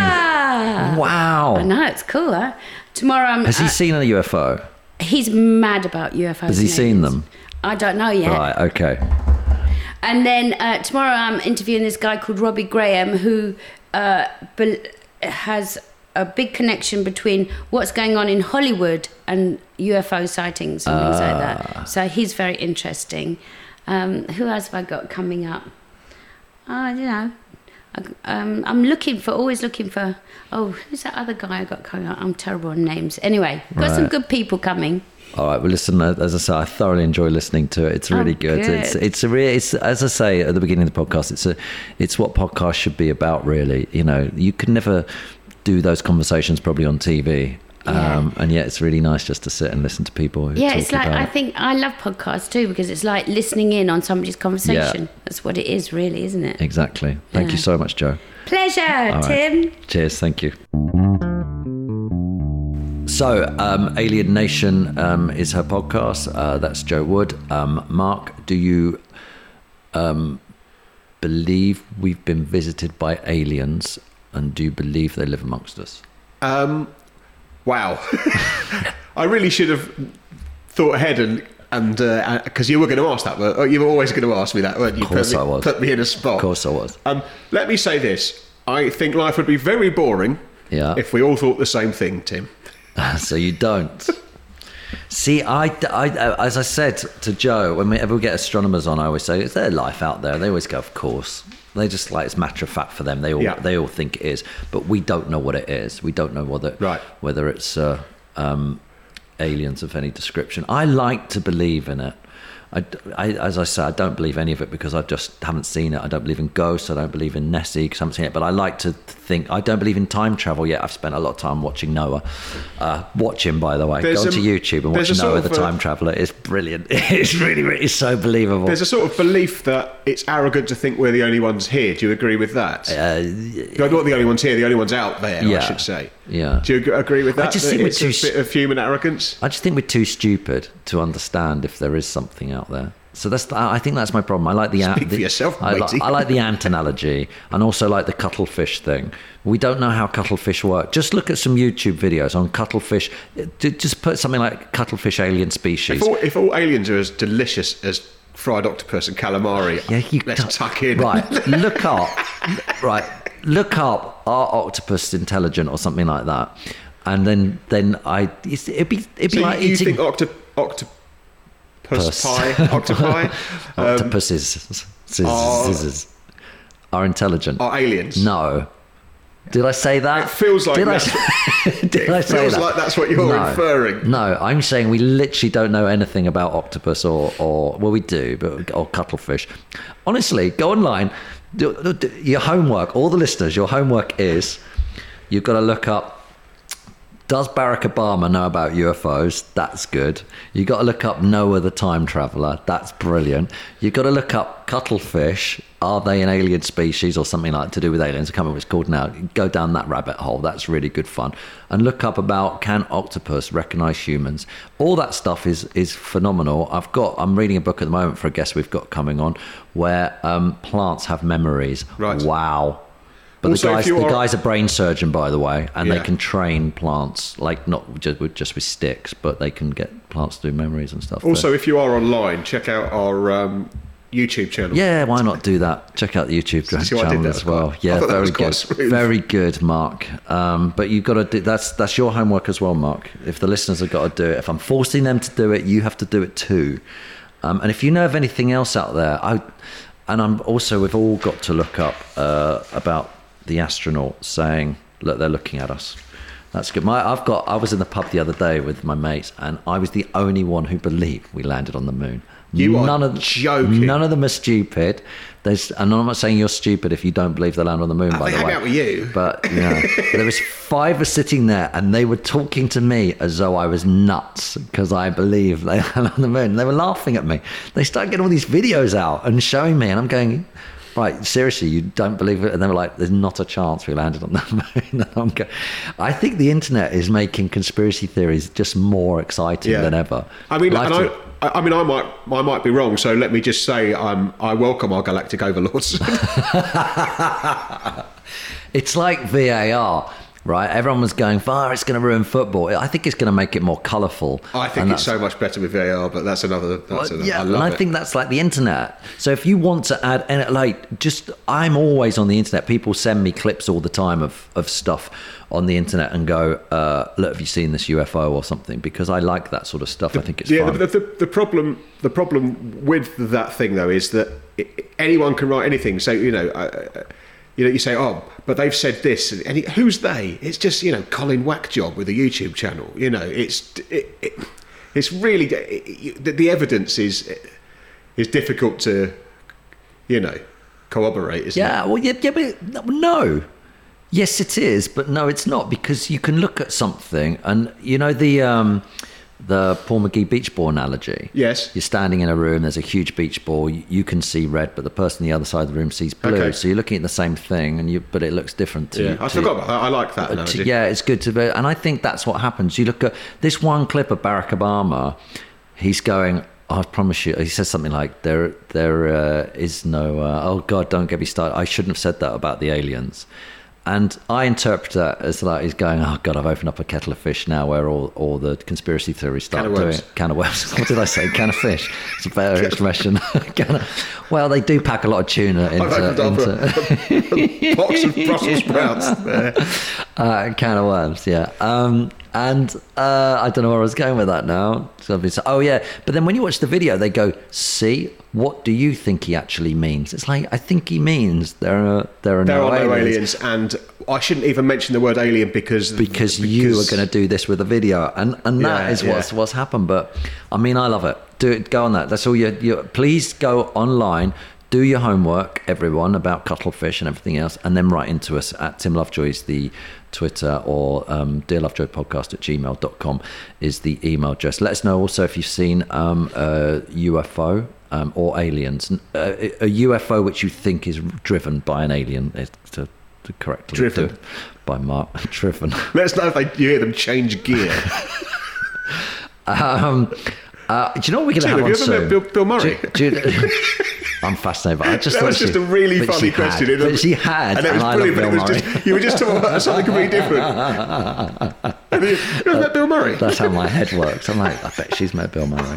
Speaker 4: Ah.
Speaker 1: Wow.
Speaker 4: I know, it's cool, huh? Tomorrow I'm...
Speaker 1: Has he
Speaker 4: uh,
Speaker 1: seen a U F O?
Speaker 4: he's mad about U F Os.
Speaker 1: Has he
Speaker 4: and
Speaker 1: seen
Speaker 4: aliens.
Speaker 1: them?
Speaker 4: I don't know yet.
Speaker 1: Right. Okay.
Speaker 4: And then uh, tomorrow I'm interviewing this guy called Robbie Graham, who uh, bel has a big connection between what's going on in Hollywood and U F O sightings and things like that. So he's very interesting. Um, who else have I got coming up? Oh, you know, I, um, I'm looking for, always looking for, oh, who's that other guy I got coming up? I'm terrible on names. Anyway, got some
Speaker 1: Right.
Speaker 4: good people coming.
Speaker 1: All right. Well, listen. uh, As I say, I thoroughly enjoy listening to it. It's really
Speaker 4: Oh,
Speaker 1: good. It's
Speaker 4: good.
Speaker 1: it's a real. It's as I say at the beginning of the podcast. It's a. It's what podcasts should be about. Really. You know, you can never do those conversations probably on T V.
Speaker 4: Yeah.
Speaker 1: Um, and yet it's really nice just to sit and listen to people. Who
Speaker 4: Yeah,
Speaker 1: talk
Speaker 4: it's like,
Speaker 1: about
Speaker 4: I
Speaker 1: it.
Speaker 4: think I love podcasts too, because it's like listening in on somebody's conversation.
Speaker 1: Yeah.
Speaker 4: That's what it is, really, isn't it?
Speaker 1: Exactly. Thank
Speaker 4: Yeah.
Speaker 1: you so much, Joe.
Speaker 4: Pleasure,
Speaker 1: right.
Speaker 4: Tim.
Speaker 1: Cheers. Thank you. So, um, Alien Nation um, is her podcast. Uh, that's Joe Wood. Um, Mark, do you um, believe we've been visited by aliens, and do you believe they live amongst us?
Speaker 2: Um, wow. I really should have thought ahead and and because you were going to ask that, but you were always going to ask me that, weren't you?
Speaker 1: Of course
Speaker 2: put me,
Speaker 1: I was.
Speaker 2: Put me in a spot.
Speaker 1: Of course I was.
Speaker 2: Um, let me say this: I think life would be very boring
Speaker 1: Yeah.
Speaker 2: if we all thought the same thing, Tim.
Speaker 1: So you don't. See, I, I, I- as I said to Joe, whenever we get astronomers on, I always say, is there life out there? They always go, of course. They just like it's matter of fact for them. They all
Speaker 2: Yeah.
Speaker 1: they all think it is, but we don't know what it is. We don't know whether
Speaker 2: Right.
Speaker 1: whether it's uh, um, aliens of any description. I like to believe in it. I, I, as I said, I don't believe any of it because I just haven't seen it. I don't believe in ghosts. I don't believe in Nessie because I haven't seen it. But I like to think. I don't believe in time travel yet. I've spent a lot of time watching Noah. Uh, watch him, by the way.
Speaker 2: There's
Speaker 1: Go
Speaker 2: a-
Speaker 1: to YouTube and
Speaker 2: there's
Speaker 1: watch
Speaker 2: a sort
Speaker 1: Noah
Speaker 2: of
Speaker 1: the
Speaker 2: a-
Speaker 1: Time Traveller. It's brilliant. It's really, really, it's so believable.
Speaker 2: There's a sort of belief that it's arrogant to think we're the only ones here. Do you agree with that?
Speaker 1: Uh,
Speaker 2: You're not the only ones here, the only ones out there, I
Speaker 1: Yeah.
Speaker 2: should say.
Speaker 1: Yeah.
Speaker 2: Do you ag- agree with that?
Speaker 1: I just
Speaker 2: That
Speaker 1: think we're
Speaker 2: it's
Speaker 1: too
Speaker 2: a
Speaker 1: s-
Speaker 2: bit of human arrogance?
Speaker 1: I just think we're too stupid to understand if there is something out there. So that's the, I think that's my problem. I like the ant.
Speaker 2: Speak for
Speaker 1: the-
Speaker 2: yourself,
Speaker 1: I, li-
Speaker 2: matey.
Speaker 1: I like the ant analogy, and also like the cuttlefish thing. We don't know how cuttlefish work. Just look at some YouTube videos on cuttlefish. D- Just put something like cuttlefish alien species.
Speaker 2: If all, if all aliens are as delicious as fried octopus and calamari,
Speaker 1: Yeah, you
Speaker 2: let's
Speaker 1: don't-
Speaker 2: tuck in.
Speaker 1: Right, look up. Right, look up. Are octopus intelligent or something like that? And then, then I. It's, it'd be. It'd be
Speaker 2: So
Speaker 1: like
Speaker 2: you, you
Speaker 1: eating.
Speaker 2: think octo, octopus
Speaker 1: Puss.
Speaker 2: pie, octopi um,
Speaker 1: Octopuses, scissors,
Speaker 2: are-
Speaker 1: scissors are intelligent.
Speaker 2: are aliens?
Speaker 1: No. Did I say that?
Speaker 2: It feels like
Speaker 1: Did I,
Speaker 2: that's-
Speaker 1: say- did I
Speaker 2: It
Speaker 1: say
Speaker 2: feels
Speaker 1: that?
Speaker 2: like that's what you're
Speaker 1: No.
Speaker 2: inferring.
Speaker 1: No, I'm saying we literally don't know anything about octopus or, or well, we do, but or cuttlefish. Honestly, go online. Do, do- do- your homework, all the listeners, your homework is you've got to look up. Does Barack Obama know about U F Os? That's good. You got to look up Noah the Time Traveller. That's brilliant. You got to look up cuttlefish. Are they an alien species or something like to do with aliens? I can't remember what it's called now. Go down that rabbit hole. That's really good fun. And look up about can octopus recognise humans? All that stuff is is phenomenal. I've got. I'm reading a book at the moment for a guest we've got coming on where um, plants have memories.
Speaker 2: Right.
Speaker 1: Wow. But
Speaker 2: Also,
Speaker 1: the
Speaker 2: if
Speaker 1: guy's,
Speaker 2: you
Speaker 1: the
Speaker 2: are-
Speaker 1: guy's a brain surgeon, by the way, and they
Speaker 2: Yeah.
Speaker 1: can train plants, like not just with, just with sticks, but they can get plants to do memories and stuff.
Speaker 2: Also,
Speaker 1: But-
Speaker 2: if you are online, check out our um, YouTube channel.
Speaker 1: yeah, why not do that? Check out the YouTube
Speaker 2: See what I did
Speaker 1: channel
Speaker 2: there?
Speaker 1: as well.
Speaker 2: Quite- I
Speaker 1: Yeah,
Speaker 2: thought that
Speaker 1: very
Speaker 2: was quite
Speaker 1: good,
Speaker 2: smooth.
Speaker 1: very good, Mark. Um, but you've got to do that's that's your homework as well, Mark. If the listeners have got to do it, if I'm forcing them to do it, you have to do it too. Um, and if you know of anything else out there, I and I'm also we've all got to look up uh, about the astronaut saying, look, they're looking at us. That's good. My, I've got. I was in the pub the other day with my mates, and I was the only one who believed we landed on the moon.
Speaker 2: You are
Speaker 1: none of
Speaker 2: joking.
Speaker 1: None of them are stupid. There's, and I'm not saying you're stupid if you don't believe they land on the moon. By
Speaker 2: they
Speaker 1: the
Speaker 2: hang
Speaker 1: way,
Speaker 2: out with you.
Speaker 1: But you know, there was five of us sitting there, and they were talking to me as though I was nuts because I believe they land on the moon. They were laughing at me. They started getting all these videos out and showing me, and I'm going, right, seriously, you don't believe it? And they were like, there's not a chance we landed on the moon. And I'm going, I think the internet is making conspiracy theories just more exciting
Speaker 2: Yeah.
Speaker 1: than ever.
Speaker 2: I mean,
Speaker 1: Like
Speaker 2: and
Speaker 1: to-
Speaker 2: I, I mean, I might, I might be wrong. So let me just say, um, I welcome our galactic overlords.
Speaker 1: It's like V A R, right? Everyone was going, far, it's going to ruin football. I think it's going to make it more colourful.
Speaker 2: I think
Speaker 1: And
Speaker 2: it's so much better with V A R, but that's another. That's
Speaker 1: Well,
Speaker 2: another
Speaker 1: yeah,
Speaker 2: I
Speaker 1: and
Speaker 2: love
Speaker 1: I
Speaker 2: it.
Speaker 1: think that's like the internet. So if you want to add, and like, just I'm always on the internet. People send me clips all the time of of stuff on the internet and go, uh, "Look, have you seen this U F O or something?" Because I like that sort of stuff. I think it's
Speaker 2: yeah,
Speaker 1: fun.
Speaker 2: the, the, the problem the problem with that thing though is that i anyone can write anything. So you know, uh, you know, you say, oh, but they've said this, and it, who's they? It's just you know Colin Whackjob with a YouTube channel. You know, it's it, it, it's really it, the, the evidence is is difficult to you know corroborate. Isn't
Speaker 1: yeah, well, yeah, yeah, but no. Yes, it is, but no, it's not, because you can look at something, and you know the um, the Paul McGee beach ball analogy.
Speaker 2: Yes.
Speaker 1: You're standing in a room. There's a huge beach ball. You, you can see red, but the person on the other side of the room sees blue.
Speaker 2: Okay.
Speaker 1: So you're looking at the same thing, and you but it looks different to
Speaker 2: it?
Speaker 1: you.
Speaker 2: Yeah, I forgot about that. I like that
Speaker 1: to-
Speaker 2: analogy.
Speaker 1: yeah, it's good to be, and I think that's what happens. You look at this one clip of Barack Obama. He's going, I promise you, he says something like, there there uh, is no, uh, oh God, don't get me started. I shouldn't have said that about the aliens. And I interpret that as like he's going, oh God, I've opened up a kettle of fish now where all, all the conspiracy theories start
Speaker 2: Can of
Speaker 1: doing
Speaker 2: worms.
Speaker 1: it. Can of worms. What did I say? Can of fish. It's a better expression. Can of, well, they do pack a lot of tuna
Speaker 2: I've opened
Speaker 1: into...
Speaker 2: up
Speaker 1: into
Speaker 2: a, a box of Brussels sprouts there.
Speaker 1: Uh, can of worms, yeah. Um, and uh, I don't know where I was going with that now. So obviously- oh, yeah. But then when you watch the video, they go, see, what do you think he actually means? It's like, I think he means there are there are,
Speaker 2: There
Speaker 1: no,
Speaker 2: are no
Speaker 1: aliens.
Speaker 2: aliens, and I shouldn't even mention the word alien because
Speaker 1: Because, you are going to do this with a video. And, and that
Speaker 2: Yeah,
Speaker 1: is what's,
Speaker 2: yeah.
Speaker 1: what's happened. But, I mean, I love it. Do it. Go on that. That's all you... you please go online. Do your homework, everyone, about cuttlefish and everything else, and then write into us at Tim Lovejoy's the Twitter, or um, dear lovejoy podcast at gmail dot com is the email address. Let us know also if you've seen um, a U F O um, or aliens. Uh, a U F O which you think is driven by an alien, is to, to correctly
Speaker 2: Driven.
Speaker 1: do- by Mark. Driven.
Speaker 2: Let us know if they, you hear them change gear.
Speaker 1: Um, uh, do you know what we're going to
Speaker 2: Tim,
Speaker 1: have
Speaker 2: have
Speaker 1: on
Speaker 2: you ever
Speaker 1: soon?
Speaker 2: met Bill, Bill Murray?
Speaker 1: Do- do you- I'm fascinated by it. I just
Speaker 2: That
Speaker 1: thought
Speaker 2: was just
Speaker 1: she-
Speaker 2: a really
Speaker 1: but
Speaker 2: funny
Speaker 1: she
Speaker 2: question.
Speaker 1: Had,
Speaker 2: It-
Speaker 1: but she had,
Speaker 2: and
Speaker 1: and,
Speaker 2: it was
Speaker 1: I
Speaker 2: brilliant,
Speaker 1: love
Speaker 2: but it
Speaker 1: Bill
Speaker 2: was
Speaker 1: Murray.
Speaker 2: just, you were just talking about something completely different. Have you, you ever met Bill Murray?
Speaker 1: That's how my head works. I'm like, I bet she's met Bill Murray.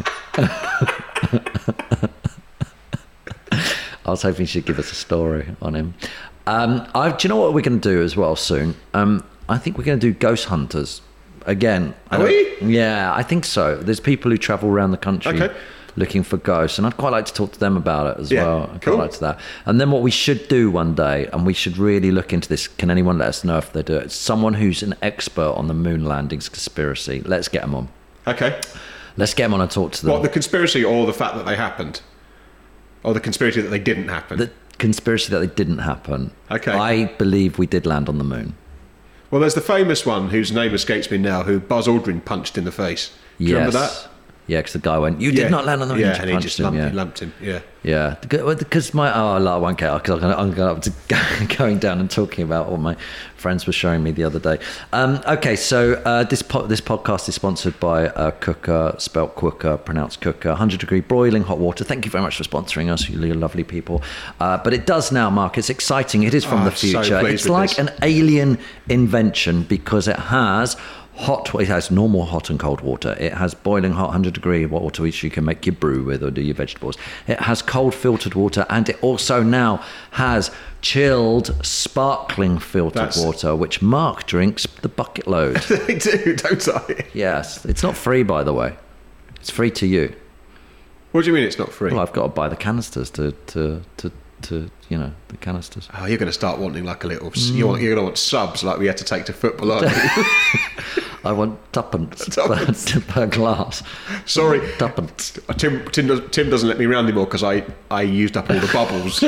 Speaker 1: I was hoping she'd give us a story on him. Um, I, do you know what we're going to do as well soon? Um, I think we're going to do Ghost Hunters again. I
Speaker 2: Are
Speaker 1: don't-
Speaker 2: we?
Speaker 1: Yeah, I think so. There's people who travel around the country
Speaker 2: Okay.
Speaker 1: looking for ghosts, and I'd quite like to talk to them about it as
Speaker 2: Yeah,
Speaker 1: well. I'd
Speaker 2: cool.
Speaker 1: quite like to that. And then what we should do one day, and we should really look into this. Can anyone let us know if they do it? Someone who's an expert on the moon landings conspiracy. Let's get them on.
Speaker 2: Okay.
Speaker 1: Let's get them on and talk to them.
Speaker 2: What, the conspiracy or the fact that they happened? Or the conspiracy that they didn't happen?
Speaker 1: The conspiracy that they didn't happen.
Speaker 2: Okay.
Speaker 1: I believe we did land on the moon.
Speaker 2: Well, there's the famous one whose name escapes me now, who Buzz Aldrin punched in the face. Do you remember that?
Speaker 1: Yeah, because the guy went, you did
Speaker 2: Yeah.
Speaker 1: not land on the moon.
Speaker 2: Yeah,
Speaker 1: She
Speaker 2: and he
Speaker 1: punched
Speaker 2: just
Speaker 1: him,
Speaker 2: lumped,
Speaker 1: yeah.
Speaker 2: he lumped him. Yeah.
Speaker 1: Yeah, because my oh, no, I won't care because I'm going to going down and talking about what my friends were showing me the other day. Um, okay, so uh, this po- this podcast is sponsored by uh, Cooker, spelt Quooker, pronounced Cooker, one hundred degree boiling hot water. Thank you very much for sponsoring us, you lovely people. Uh, but it does now, Mark. It's exciting. It is from
Speaker 2: Oh,
Speaker 1: the
Speaker 2: I'm so
Speaker 1: future.
Speaker 2: pleased
Speaker 1: It's
Speaker 2: with
Speaker 1: like
Speaker 2: this.
Speaker 1: an alien invention because it has. Hot, it has normal hot and cold water. It has boiling hot one hundred degree water, which you can make your brew with or do your vegetables. It has cold filtered water, and it also now has chilled sparkling filtered
Speaker 2: That's-
Speaker 1: water, which Mark drinks the bucket load.
Speaker 2: They do, don't I?
Speaker 1: Yes, it's not free, by the way. It's free to you.
Speaker 2: What do you mean it's not free?
Speaker 1: Well, I've got to buy the canisters to to to, to you know the canisters.
Speaker 2: Oh, you're going to start wanting like a little. You want, you're going to want subs like we had to take to football, aren't you?
Speaker 1: I want tuppence,
Speaker 2: Tuppence.
Speaker 1: per, per glass.
Speaker 2: Sorry,
Speaker 1: Tuppence.
Speaker 2: Tim. Tim, does, Tim doesn't let me round anymore because I I used up all the bubbles.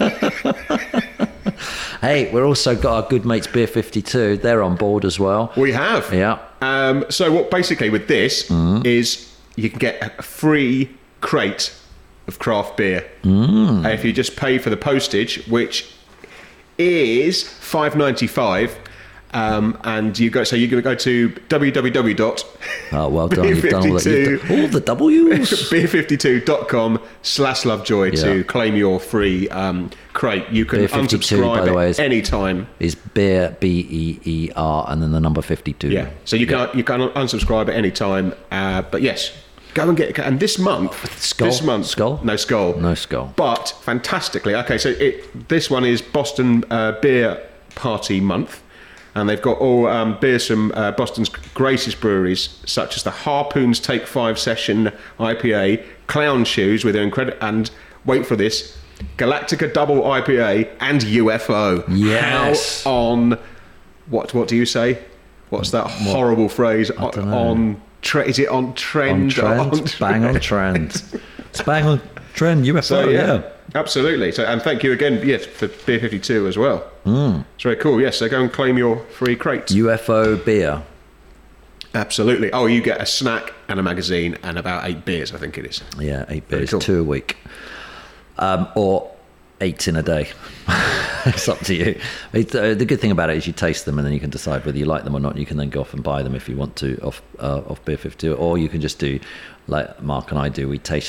Speaker 1: Hey, we're also got our good mates Beer fifty-two. They're on board as well.
Speaker 2: We have.
Speaker 1: Yeah.
Speaker 2: Um, so what basically with this
Speaker 1: Mm.
Speaker 2: is you can get a free crate of craft beer
Speaker 1: Mm.
Speaker 2: if you just pay for the postage, which is five ninety five. Um, and you go. So you're going to go to w w w dot
Speaker 1: Oh, well done. You've done all, that. You've done all the W's.
Speaker 2: beer fifty-two dot com slash lovejoy
Speaker 1: Yeah.
Speaker 2: to claim your free um, crate. You can
Speaker 1: Beer fifty-two,
Speaker 2: unsubscribe
Speaker 1: by the way, is-
Speaker 2: at any time.
Speaker 1: Is beer, B E E R, and then the number fifty-two.
Speaker 2: Yeah. So you can you can unsubscribe at any time. Uh, but yes, go and get. And this month,
Speaker 1: Skull?
Speaker 2: this month,
Speaker 1: Skull?
Speaker 2: no skull,
Speaker 1: No skull.
Speaker 2: But fantastically, okay. So it this one is Boston uh, Beer Party Month. And they've got all um, beers from uh, Boston's greatest breweries, such as the Harpoons Take Five Session I P A, Clown Shoes with their incredible, and wait for this, Galactica Double I P A, and U F O.
Speaker 1: Yes.
Speaker 2: How on what? What do you say? What's that horrible phrase? On,
Speaker 1: dunno.
Speaker 2: on tre- is it on
Speaker 1: On
Speaker 2: trend?
Speaker 1: trend. Bang on trend. It's bang on trend. U F O,
Speaker 2: So yeah,
Speaker 1: yeah.
Speaker 2: absolutely. So and thank you again, yes, for Beer fifty-two as well. Mm. It's very cool. Yes, so go and claim your free crate.
Speaker 1: U F O beer.
Speaker 2: Absolutely. Oh, you get a snack and a magazine and about eight beers, I think it is.
Speaker 1: Yeah, eight beers,
Speaker 2: cool.
Speaker 1: two a week. Um, or eight in a day. It's up to you. It, uh, the good thing about it is you taste them and then you can decide whether you like them or not. You can then go off and buy them if you want to off uh, off Beer fifty-two, or you can just do like Mark and I do. We taste it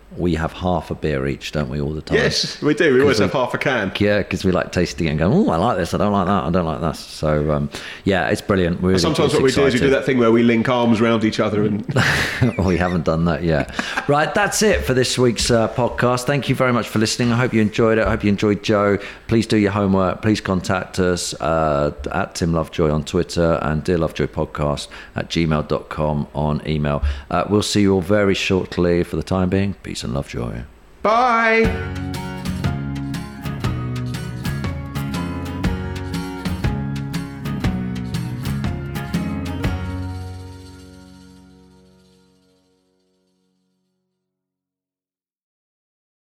Speaker 1: we have half a beer each, don't we, all the time?
Speaker 2: Yes, we do. We always
Speaker 1: we-
Speaker 2: have half a can.
Speaker 1: Yeah, because we like tasting it and going, oh, I like this, I don't like that, I don't like that. So, um, yeah, it's brilliant. Really,
Speaker 2: Sometimes
Speaker 1: it's
Speaker 2: what we do is we do
Speaker 1: exciting.
Speaker 2: that thing where we link arms around each other and
Speaker 1: We haven't done that yet. Right, that's it for this week's uh, podcast. Thank you very much for listening. I hope you enjoyed it. I hope you enjoyed Joe. Please do your homework. Please contact us uh, at Tim Lovejoy on Twitter and Dear Lovejoy Podcast at gmail dot com on email. Uh, we'll see you all very shortly. For the time being, peace and love, joy.
Speaker 2: bye.